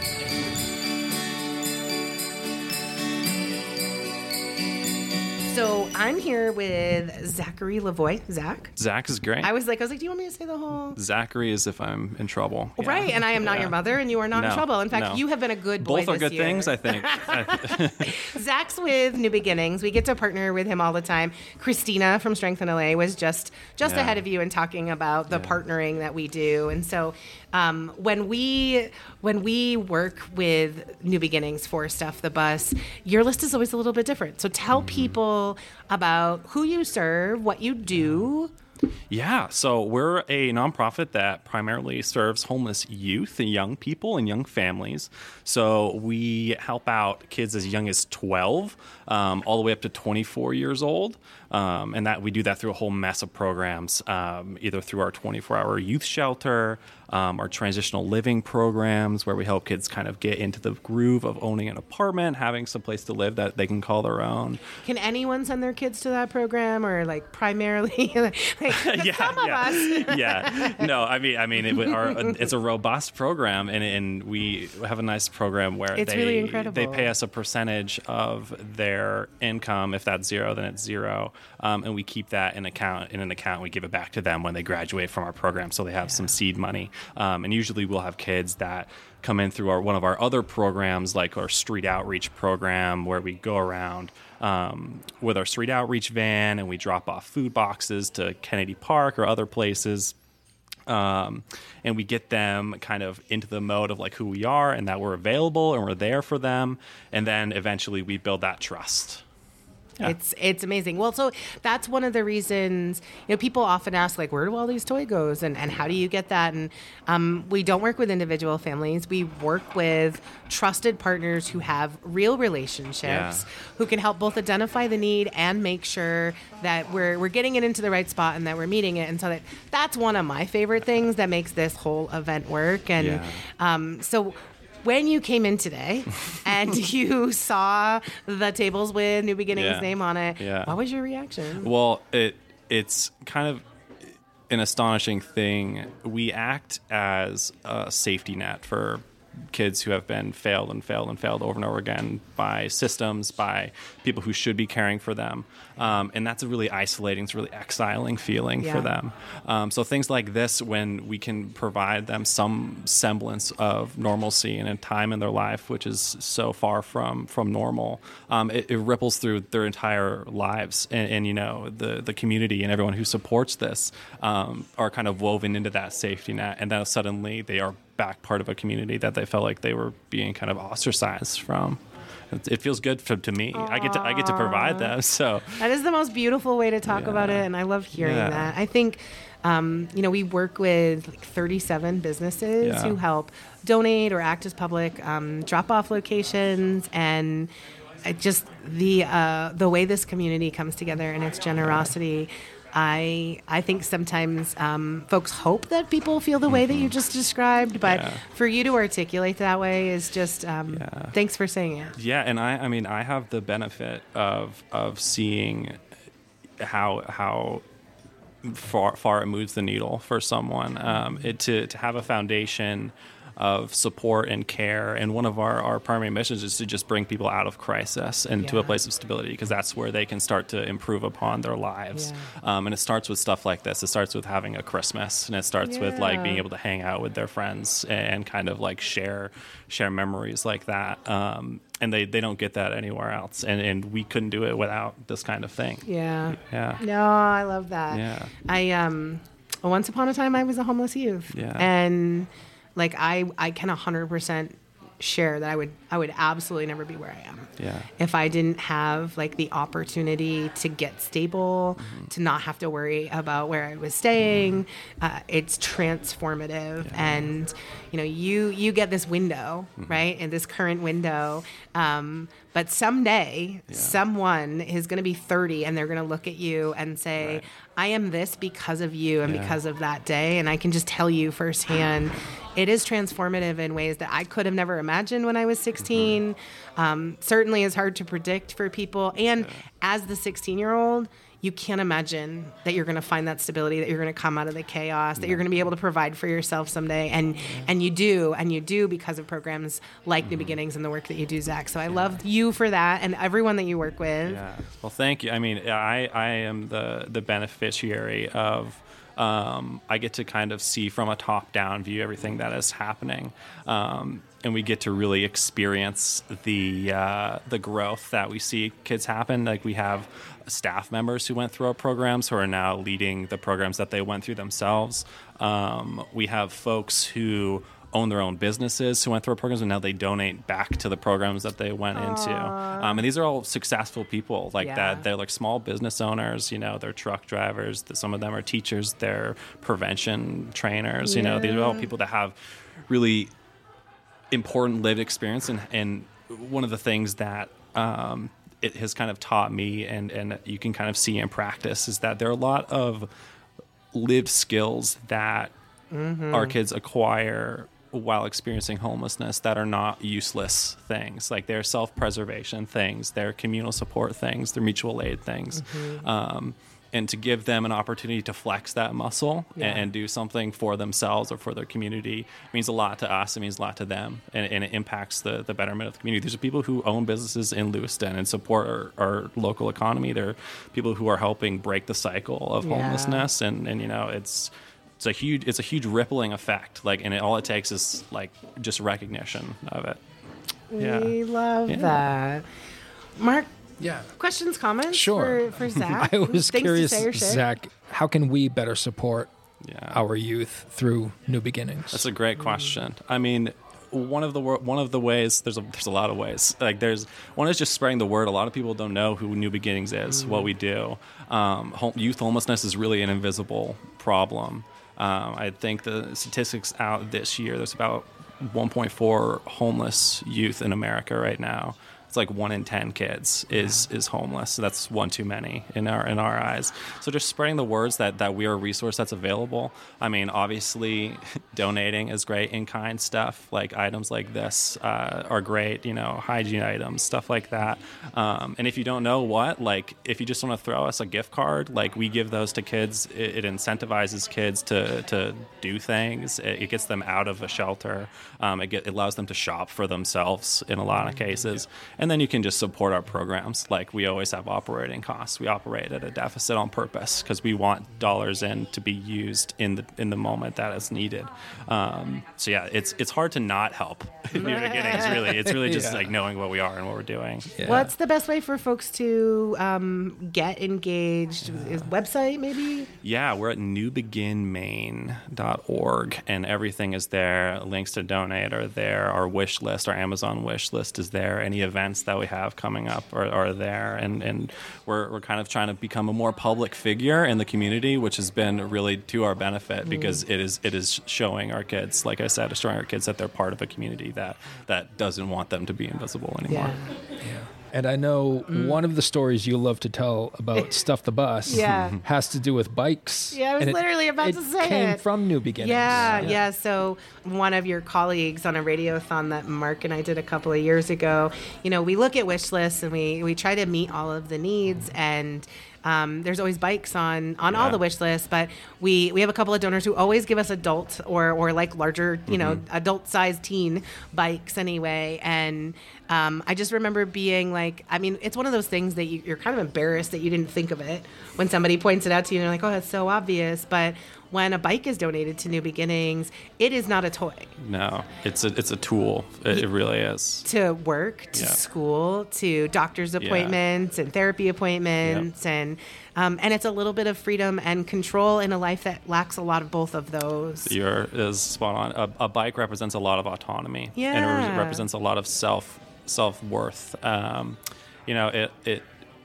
[SPEAKER 2] So I'm here with Zachary Lavoie. Zach.
[SPEAKER 10] Zach is great.
[SPEAKER 2] I was like, I was like, do you want me to say the whole?
[SPEAKER 10] Zachary is if I'm in trouble. Yeah.
[SPEAKER 2] Right, and I am not
[SPEAKER 10] Yeah.
[SPEAKER 2] your mother, and you are not in
[SPEAKER 10] No,
[SPEAKER 2] trouble. In fact,
[SPEAKER 10] no.
[SPEAKER 2] you have been a good boy
[SPEAKER 10] Both are
[SPEAKER 2] this
[SPEAKER 10] good
[SPEAKER 2] year.
[SPEAKER 10] things, I think.
[SPEAKER 2] Zach's with New Beginnings. We get to partner with him all the time. Christina from Strength in L A was just just
[SPEAKER 10] Yeah.
[SPEAKER 2] ahead of you in talking about the
[SPEAKER 10] Yeah.
[SPEAKER 2] partnering that we do. And so um, when we when we work with New Beginnings for Stuff the Bus, your list is always a little bit different. So tell
[SPEAKER 10] Mm-hmm.
[SPEAKER 2] people about who you serve, what you do.
[SPEAKER 10] Yeah, so we're a nonprofit that primarily serves homeless youth and young people and young families. So we help out kids as young as twelve, um, all the way up to twenty-four years old. Um, and that we do that through a whole mess of programs, um, either through our twenty-four hour youth shelter, um, our transitional living programs, where we help kids kind of get into the groove of owning an apartment, having some place to live that they can call their own.
[SPEAKER 2] Can anyone send their kids to that program, or like primarily like,
[SPEAKER 10] yeah,
[SPEAKER 2] some of
[SPEAKER 10] yeah.
[SPEAKER 2] us?
[SPEAKER 10] yeah. No, I mean, I mean, it, our, it's a robust program, and, and we have a nice program where
[SPEAKER 2] It's
[SPEAKER 10] they
[SPEAKER 2] really incredible.
[SPEAKER 10] they pay us a percentage of their income. If that's zero, then it's zero, um, and we keep that in account in an account. We give it back to them when they graduate from our program, so they have some seed money. Um, and usually, we'll have kids that come in through our one of our other programs, like our street outreach program, where we go around um, with our street outreach van and we drop off food boxes to Kennedy Park or other places. Um, and we get them kind of into the mode of like who we are and that we're available and we're there for them. And then eventually we build that trust. Yeah.
[SPEAKER 2] It's it's amazing. Well, so that's one of the reasons, you know, people often ask, like, where do all these toy goes and, and how do you get that? And um, we don't work with individual families. We work with trusted partners who have real relationships,
[SPEAKER 10] Yeah.
[SPEAKER 2] who can help both identify the need and make sure that we're we're getting it into the right spot and that we're meeting it. And so that that's one of my favorite things that makes this whole event work. And
[SPEAKER 10] Yeah.
[SPEAKER 2] um, so when you came in today and you saw the tables with New Beginnings
[SPEAKER 10] Yeah.
[SPEAKER 2] name on it,
[SPEAKER 10] Yeah.
[SPEAKER 2] what was your reaction?
[SPEAKER 10] Well, it it's kind of an astonishing thing. We act as a safety net for kids who have been failed and failed and failed over and over again by systems, by people who should be caring for them. Um, and that's a really isolating, it's a really exiling feeling
[SPEAKER 2] Yeah.
[SPEAKER 10] for them. Um, so things like this, when we can provide them some semblance of normalcy and a time in their life, which is so far from, from normal, um, it, it ripples through their entire lives. And, and you know, the, the community and everyone who supports this um, are kind of woven into that safety net. And then suddenly they are back part of a community that they felt like they were being kind of ostracized from. It, it feels good for, to me. I get to I get to provide them. So
[SPEAKER 2] That is the most beautiful way to talk
[SPEAKER 10] Yeah.
[SPEAKER 2] about it, and I love hearing
[SPEAKER 10] Yeah.
[SPEAKER 2] that. I think, um, you know, we work with like thirty-seven businesses
[SPEAKER 10] Yeah.
[SPEAKER 2] who help donate or act as public um, drop-off locations, and I just the uh, the way this community comes together and its generosity. I I think sometimes um, folks hope that people feel the way that you just described, but
[SPEAKER 10] Yeah.
[SPEAKER 2] for you to articulate that way is just um,
[SPEAKER 10] Yeah.
[SPEAKER 2] thanks for saying it.
[SPEAKER 10] yeah, and I I mean I have the benefit of of seeing how how far far it moves the needle for someone. Um, it to to have a foundation of support and care, and one of our, our primary missions is to just bring people out of crisis and to a
[SPEAKER 2] Yeah.
[SPEAKER 10] place of stability, because that's where they can start to improve upon their lives. Um, and it starts with stuff like this. It starts with having a Christmas, and it starts with like being
[SPEAKER 2] Yeah.
[SPEAKER 10] able to hang out with their friends and kind of like share share memories like that. Um, and they, they don't get that anywhere else, and and we couldn't do it without this kind of thing.
[SPEAKER 2] Yeah.
[SPEAKER 10] Yeah.
[SPEAKER 2] No, I love that.
[SPEAKER 10] Yeah.
[SPEAKER 2] I um once upon a time I was a homeless youth.
[SPEAKER 10] Yeah.
[SPEAKER 2] And like I I can one hundred percent share that I would I would absolutely never be where I am.
[SPEAKER 10] Yeah.
[SPEAKER 2] If I didn't have like the opportunity to get stable,
[SPEAKER 10] Mm-hmm.
[SPEAKER 2] to not have to worry about where I was staying, uh, it's transformative. And you know, you you get this window,
[SPEAKER 10] Mm-hmm.
[SPEAKER 2] right? In this current window. Um, but someday someone is going to be thirty and they're going to look at you and say,
[SPEAKER 10] Right.
[SPEAKER 2] I am this because of you and
[SPEAKER 10] Yeah.
[SPEAKER 2] because of that day. And I can just tell you firsthand, it is transformative in ways that I could have never imagined when I was sixteen. Um, certainly is hard to predict for people. And as the sixteen year old, you can't imagine that you're going to find that stability, that you're going to come out of the chaos, that you're going to be able to provide for yourself someday. And and you do, and you do because of programs like New Beginnings and the work that you do, Zach. So I love you for that and everyone that you work with.
[SPEAKER 10] Yeah. Well, thank you. I mean, I, I am the, the beneficiary of, um, I get to kind of see from a top down view everything that is happening. Um, and we get to really experience the, uh, the growth that we see kids happen. Like we have staff members who went through our programs who are now leading the programs that they went through themselves. Um, we have folks who own their own businesses who went through our programs, and now they donate back to the programs that they went into. Um, and these are all successful people like
[SPEAKER 2] Yeah.
[SPEAKER 10] that. They're like small business owners, you know, they're truck drivers. Some of them are teachers, they're prevention trainers. You know, these are all people that have really important lived experience. And, and one of the things that um, it has kind of taught me, and, and you can kind of see in practice, is that there are a lot of lived skills that our kids acquire while experiencing homelessness that are not useless things. Like they're self-preservation things, they're communal support things, they're mutual aid things. Um, and to give them an opportunity to flex that muscle
[SPEAKER 2] Yeah.
[SPEAKER 10] and, and do something for themselves or for their community means a lot to us. It means a lot to them, and, and it impacts the, the betterment of the community. These are people who own businesses in Lewiston and support our, our local economy. They're people who are helping break the cycle of
[SPEAKER 2] Yeah.
[SPEAKER 10] homelessness, and, and you know, it's it's a huge it's a huge rippling effect. Like, and it, all it takes is like just recognition of it. Yeah.
[SPEAKER 2] We love
[SPEAKER 10] Yeah.
[SPEAKER 2] that. Mark,
[SPEAKER 4] Yeah.
[SPEAKER 2] questions, comments
[SPEAKER 4] Sure.
[SPEAKER 2] for, for Zach?
[SPEAKER 4] I was
[SPEAKER 2] Things
[SPEAKER 4] curious,
[SPEAKER 2] to say or share?
[SPEAKER 4] Zach, how can we better support
[SPEAKER 10] Yeah.
[SPEAKER 4] our youth through New Beginnings?
[SPEAKER 10] That's a great question. I mean, one of the wor- one of the ways there's a there's a lot of ways. Like there's one is just spreading the word. A lot of people don't know who New Beginnings is, what we do. Um, home, youth homelessness is really an invisible problem. Um, I think the statistics out this year, there's about one point four homeless youth in America right now. It's like one in ten kids is is homeless. So that's one too many in our in our eyes. So just spreading the words that, that we are a resource that's available. I mean, obviously, donating is great. In kind stuff like items like this uh, are great. You know, hygiene items, stuff like that. Um, and if you don't know what, like, if you just want to throw us a gift card, like we give those to kids. It, it incentivizes kids to to do things. It, it gets them out of a shelter. Um, it, get, it allows them to shop for themselves in a lot of cases. And then you can just support our programs. Like we always have operating costs. We operate at a deficit on purpose because we want dollars in to be used in the in the moment that is needed. Um, so yeah, it's it's hard to not help. New Beginnings, really. It's really just
[SPEAKER 4] Yeah.
[SPEAKER 10] like knowing what we are and what we're doing.
[SPEAKER 4] Yeah.
[SPEAKER 2] What's the best way for folks to um, get engaged? Is website maybe?
[SPEAKER 10] Yeah, we're at new begin maine dot org and everything is there. Links to donate are there. Our wish list, our Amazon wish list is there. Any events that we have coming up are, are there. And, and we're, we're kind of trying to become a more public figure in the community, which has been really to our benefit because it is it is showing our kids, like I said, it's showing our kids that they're part of a community that, that doesn't want them to be invisible anymore.
[SPEAKER 2] Yeah.
[SPEAKER 4] And I know one of the stories you love to tell about Stuff the Bus
[SPEAKER 2] Yeah.
[SPEAKER 4] has to do with bikes.
[SPEAKER 2] Yeah, I was
[SPEAKER 4] And it-
[SPEAKER 2] literally about
[SPEAKER 4] it
[SPEAKER 2] to say
[SPEAKER 4] came
[SPEAKER 2] it.
[SPEAKER 4] from New Beginnings.
[SPEAKER 2] Yeah, yeah. So one of your colleagues on a radiothon that Mark and I did a couple of years ago, you know, we look at wish lists and we, we try to meet all of the needs and um, there's always bikes on, on all
[SPEAKER 10] Yeah.
[SPEAKER 2] the wish lists, but we, we have a couple of donors who always give us adult or, or like larger, you know, adult sized teen bikes anyway. And um, I just remember being like, I mean, it's one of those things that you, you're kind of embarrassed that you didn't think of it when somebody points it out to you and you're like, oh, that's so obvious. But when a bike is donated to New Beginnings, it is not a toy.
[SPEAKER 10] No, it's a it's a tool. It, it really is.
[SPEAKER 2] To work, to
[SPEAKER 10] Yeah.
[SPEAKER 2] school, to doctor's appointments and therapy appointments, and um, and it's a little bit of freedom and control in a life that lacks a lot of both of those.
[SPEAKER 10] You're is spot on. A, a bike represents a lot of autonomy, and it
[SPEAKER 2] Yeah.
[SPEAKER 10] re- represents a lot of self self worth. Um, you know, it it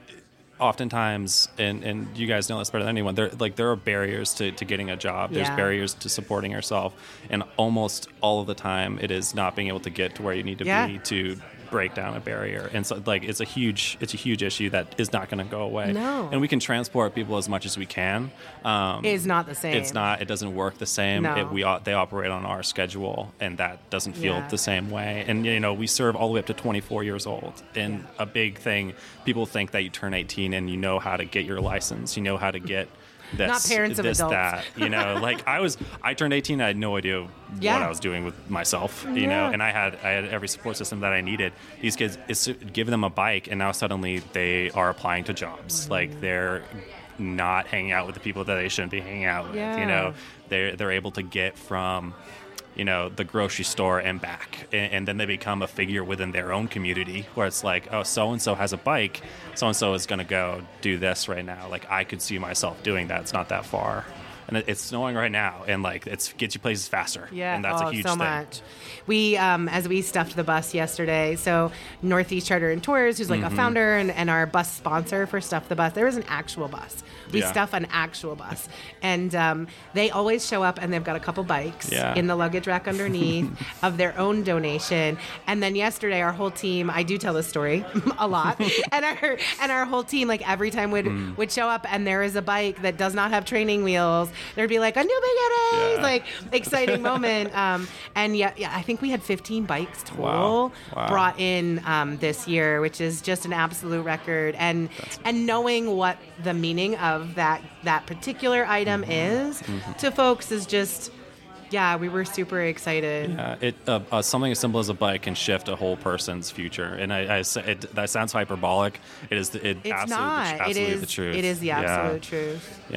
[SPEAKER 10] oftentimes, and and you guys know this better than anyone. There like there are barriers to, to getting a job. There's
[SPEAKER 2] Yeah.
[SPEAKER 10] barriers to supporting yourself, and almost all of the time, it is not being able to get to where you need to
[SPEAKER 2] Yeah.
[SPEAKER 10] be to break down a barrier. And so like it's a huge it's a huge issue that is not going to go away.
[SPEAKER 2] No.
[SPEAKER 10] And we can transport people as much as we can. Um,
[SPEAKER 2] It is not the same.
[SPEAKER 10] It's not. It doesn't work the same.
[SPEAKER 2] No.
[SPEAKER 10] It, we o- they operate on our schedule, and that doesn't feel
[SPEAKER 2] Yeah.
[SPEAKER 10] the same way. And you know, we serve all the way up to twenty-four years old. And a big thing, people think that you turn eighteen and you know how to get your license. You know how to get this,
[SPEAKER 2] Not parents of
[SPEAKER 10] this,
[SPEAKER 2] adults.
[SPEAKER 10] that. You know, like I was, I turned eighteen. I had no idea
[SPEAKER 2] Yeah.
[SPEAKER 10] what I was doing with myself. You
[SPEAKER 2] Yeah.
[SPEAKER 10] know, and I had I had every support system that I needed. These kids, it's give them a bike, and now suddenly they are applying to jobs. Like they're not hanging out with the people that they shouldn't be hanging out with.
[SPEAKER 2] Yeah.
[SPEAKER 10] You know, they're they're able to get from, you know, the grocery store and back, and, and then they become a figure within their own community where it's like, oh, so and so has a bike, so and so is going to go do this right now. Like I could see myself doing that. It's not that far, and it, it's snowing right now, and like it gets you places faster.
[SPEAKER 2] Yeah,
[SPEAKER 10] and that's
[SPEAKER 2] oh,
[SPEAKER 10] a huge
[SPEAKER 2] so
[SPEAKER 10] thing.
[SPEAKER 2] much. We, um, as we stuffed the bus yesterday, so Northeast Charter and Tours, who's like
[SPEAKER 10] Mm-hmm.
[SPEAKER 2] a founder and, and our bus sponsor for Stuff the Bus, there was an actual bus. We
[SPEAKER 10] Yeah.
[SPEAKER 2] stuff an actual bus. And um, they always show up and they've got a couple bikes
[SPEAKER 10] Yeah.
[SPEAKER 2] in the luggage rack underneath of their own donation. And then yesterday, our whole team, I do tell this story a lot, and our and our whole team, like every time would,
[SPEAKER 10] Mm.
[SPEAKER 2] would show up and there is a bike that does not have training wheels, there'd be like a New Beginnings,
[SPEAKER 10] Yeah.
[SPEAKER 2] like exciting moment. Um, and yeah, yeah, I think we had fifteen bikes total
[SPEAKER 10] Wow. Wow.
[SPEAKER 2] brought in um, this year, which is just an absolute record. And and knowing what the meaning of that that particular item is to folks is just, yeah, we were super excited.
[SPEAKER 10] Yeah, it uh, uh, something as simple as a bike can shift a whole person's future, and I, I say it, that sounds hyperbolic. It is the, it
[SPEAKER 2] It's
[SPEAKER 10] absolutely,
[SPEAKER 2] not.
[SPEAKER 10] absolutely
[SPEAKER 2] it is
[SPEAKER 10] the truth.
[SPEAKER 2] It is the
[SPEAKER 10] Yeah.
[SPEAKER 2] absolute truth.
[SPEAKER 10] Yeah.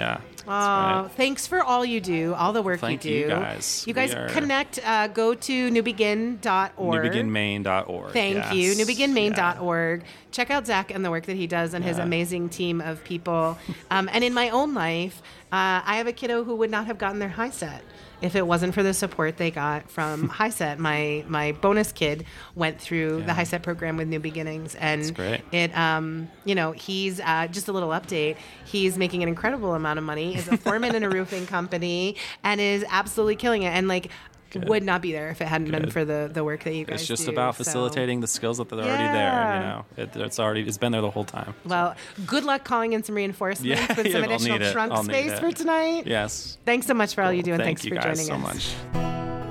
[SPEAKER 2] Oh,
[SPEAKER 10] right.
[SPEAKER 2] thanks for all you do, all the work
[SPEAKER 10] Thank
[SPEAKER 2] you do.
[SPEAKER 10] you guys.
[SPEAKER 2] You guys
[SPEAKER 10] We are-
[SPEAKER 2] connect, uh, go to new begin dot org.
[SPEAKER 10] new begin maine dot org.
[SPEAKER 2] Thank
[SPEAKER 10] yes.
[SPEAKER 2] you. new begin maine dot
[SPEAKER 10] Yeah.
[SPEAKER 2] org. Check out Zach and the work that he does and his
[SPEAKER 10] Yeah.
[SPEAKER 2] amazing team of people. Um, and in my own life, uh, I have a kiddo who would not have gotten their high set if it wasn't for the support they got from High Set. My my bonus kid went through the High Set program with New Beginnings, and
[SPEAKER 10] That's great.
[SPEAKER 2] it um you know he's uh, just a little update. He's making an incredible amount of money. Is a foreman in a roofing company and is absolutely killing it. And like.
[SPEAKER 10] Good.
[SPEAKER 2] Would not be there if it hadn't been
[SPEAKER 10] Good.
[SPEAKER 2] for the, the work that you guys
[SPEAKER 10] It's just
[SPEAKER 2] do,
[SPEAKER 10] about
[SPEAKER 2] so-
[SPEAKER 10] facilitating the skills that are already
[SPEAKER 2] Yeah.
[SPEAKER 10] there. You know, it, it's already it's been there the whole time.
[SPEAKER 2] Well, good luck calling in some reinforcements
[SPEAKER 10] Yeah,
[SPEAKER 2] with some
[SPEAKER 10] yeah, I'll
[SPEAKER 2] additional
[SPEAKER 10] need it.
[SPEAKER 2] trunk
[SPEAKER 10] I'll need
[SPEAKER 2] space
[SPEAKER 10] it.
[SPEAKER 2] for tonight.
[SPEAKER 10] Yes.
[SPEAKER 2] Thanks so much for all you do, and
[SPEAKER 10] Thank
[SPEAKER 2] thanks
[SPEAKER 10] you
[SPEAKER 2] for
[SPEAKER 10] guys
[SPEAKER 2] joining
[SPEAKER 10] so
[SPEAKER 2] us.
[SPEAKER 10] much.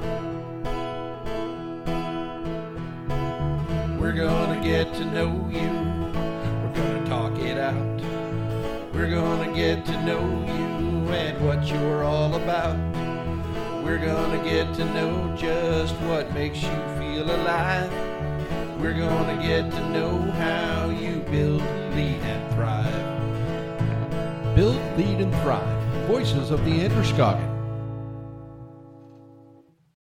[SPEAKER 1] We're gonna get to know you. We're gonna talk it out. We're gonna get to know you and what you're all about. We're gonna get to know just what makes you feel alive. We're gonna get to know how you build, lead, and thrive. Build, lead, and thrive. Voices of the Androscoggin.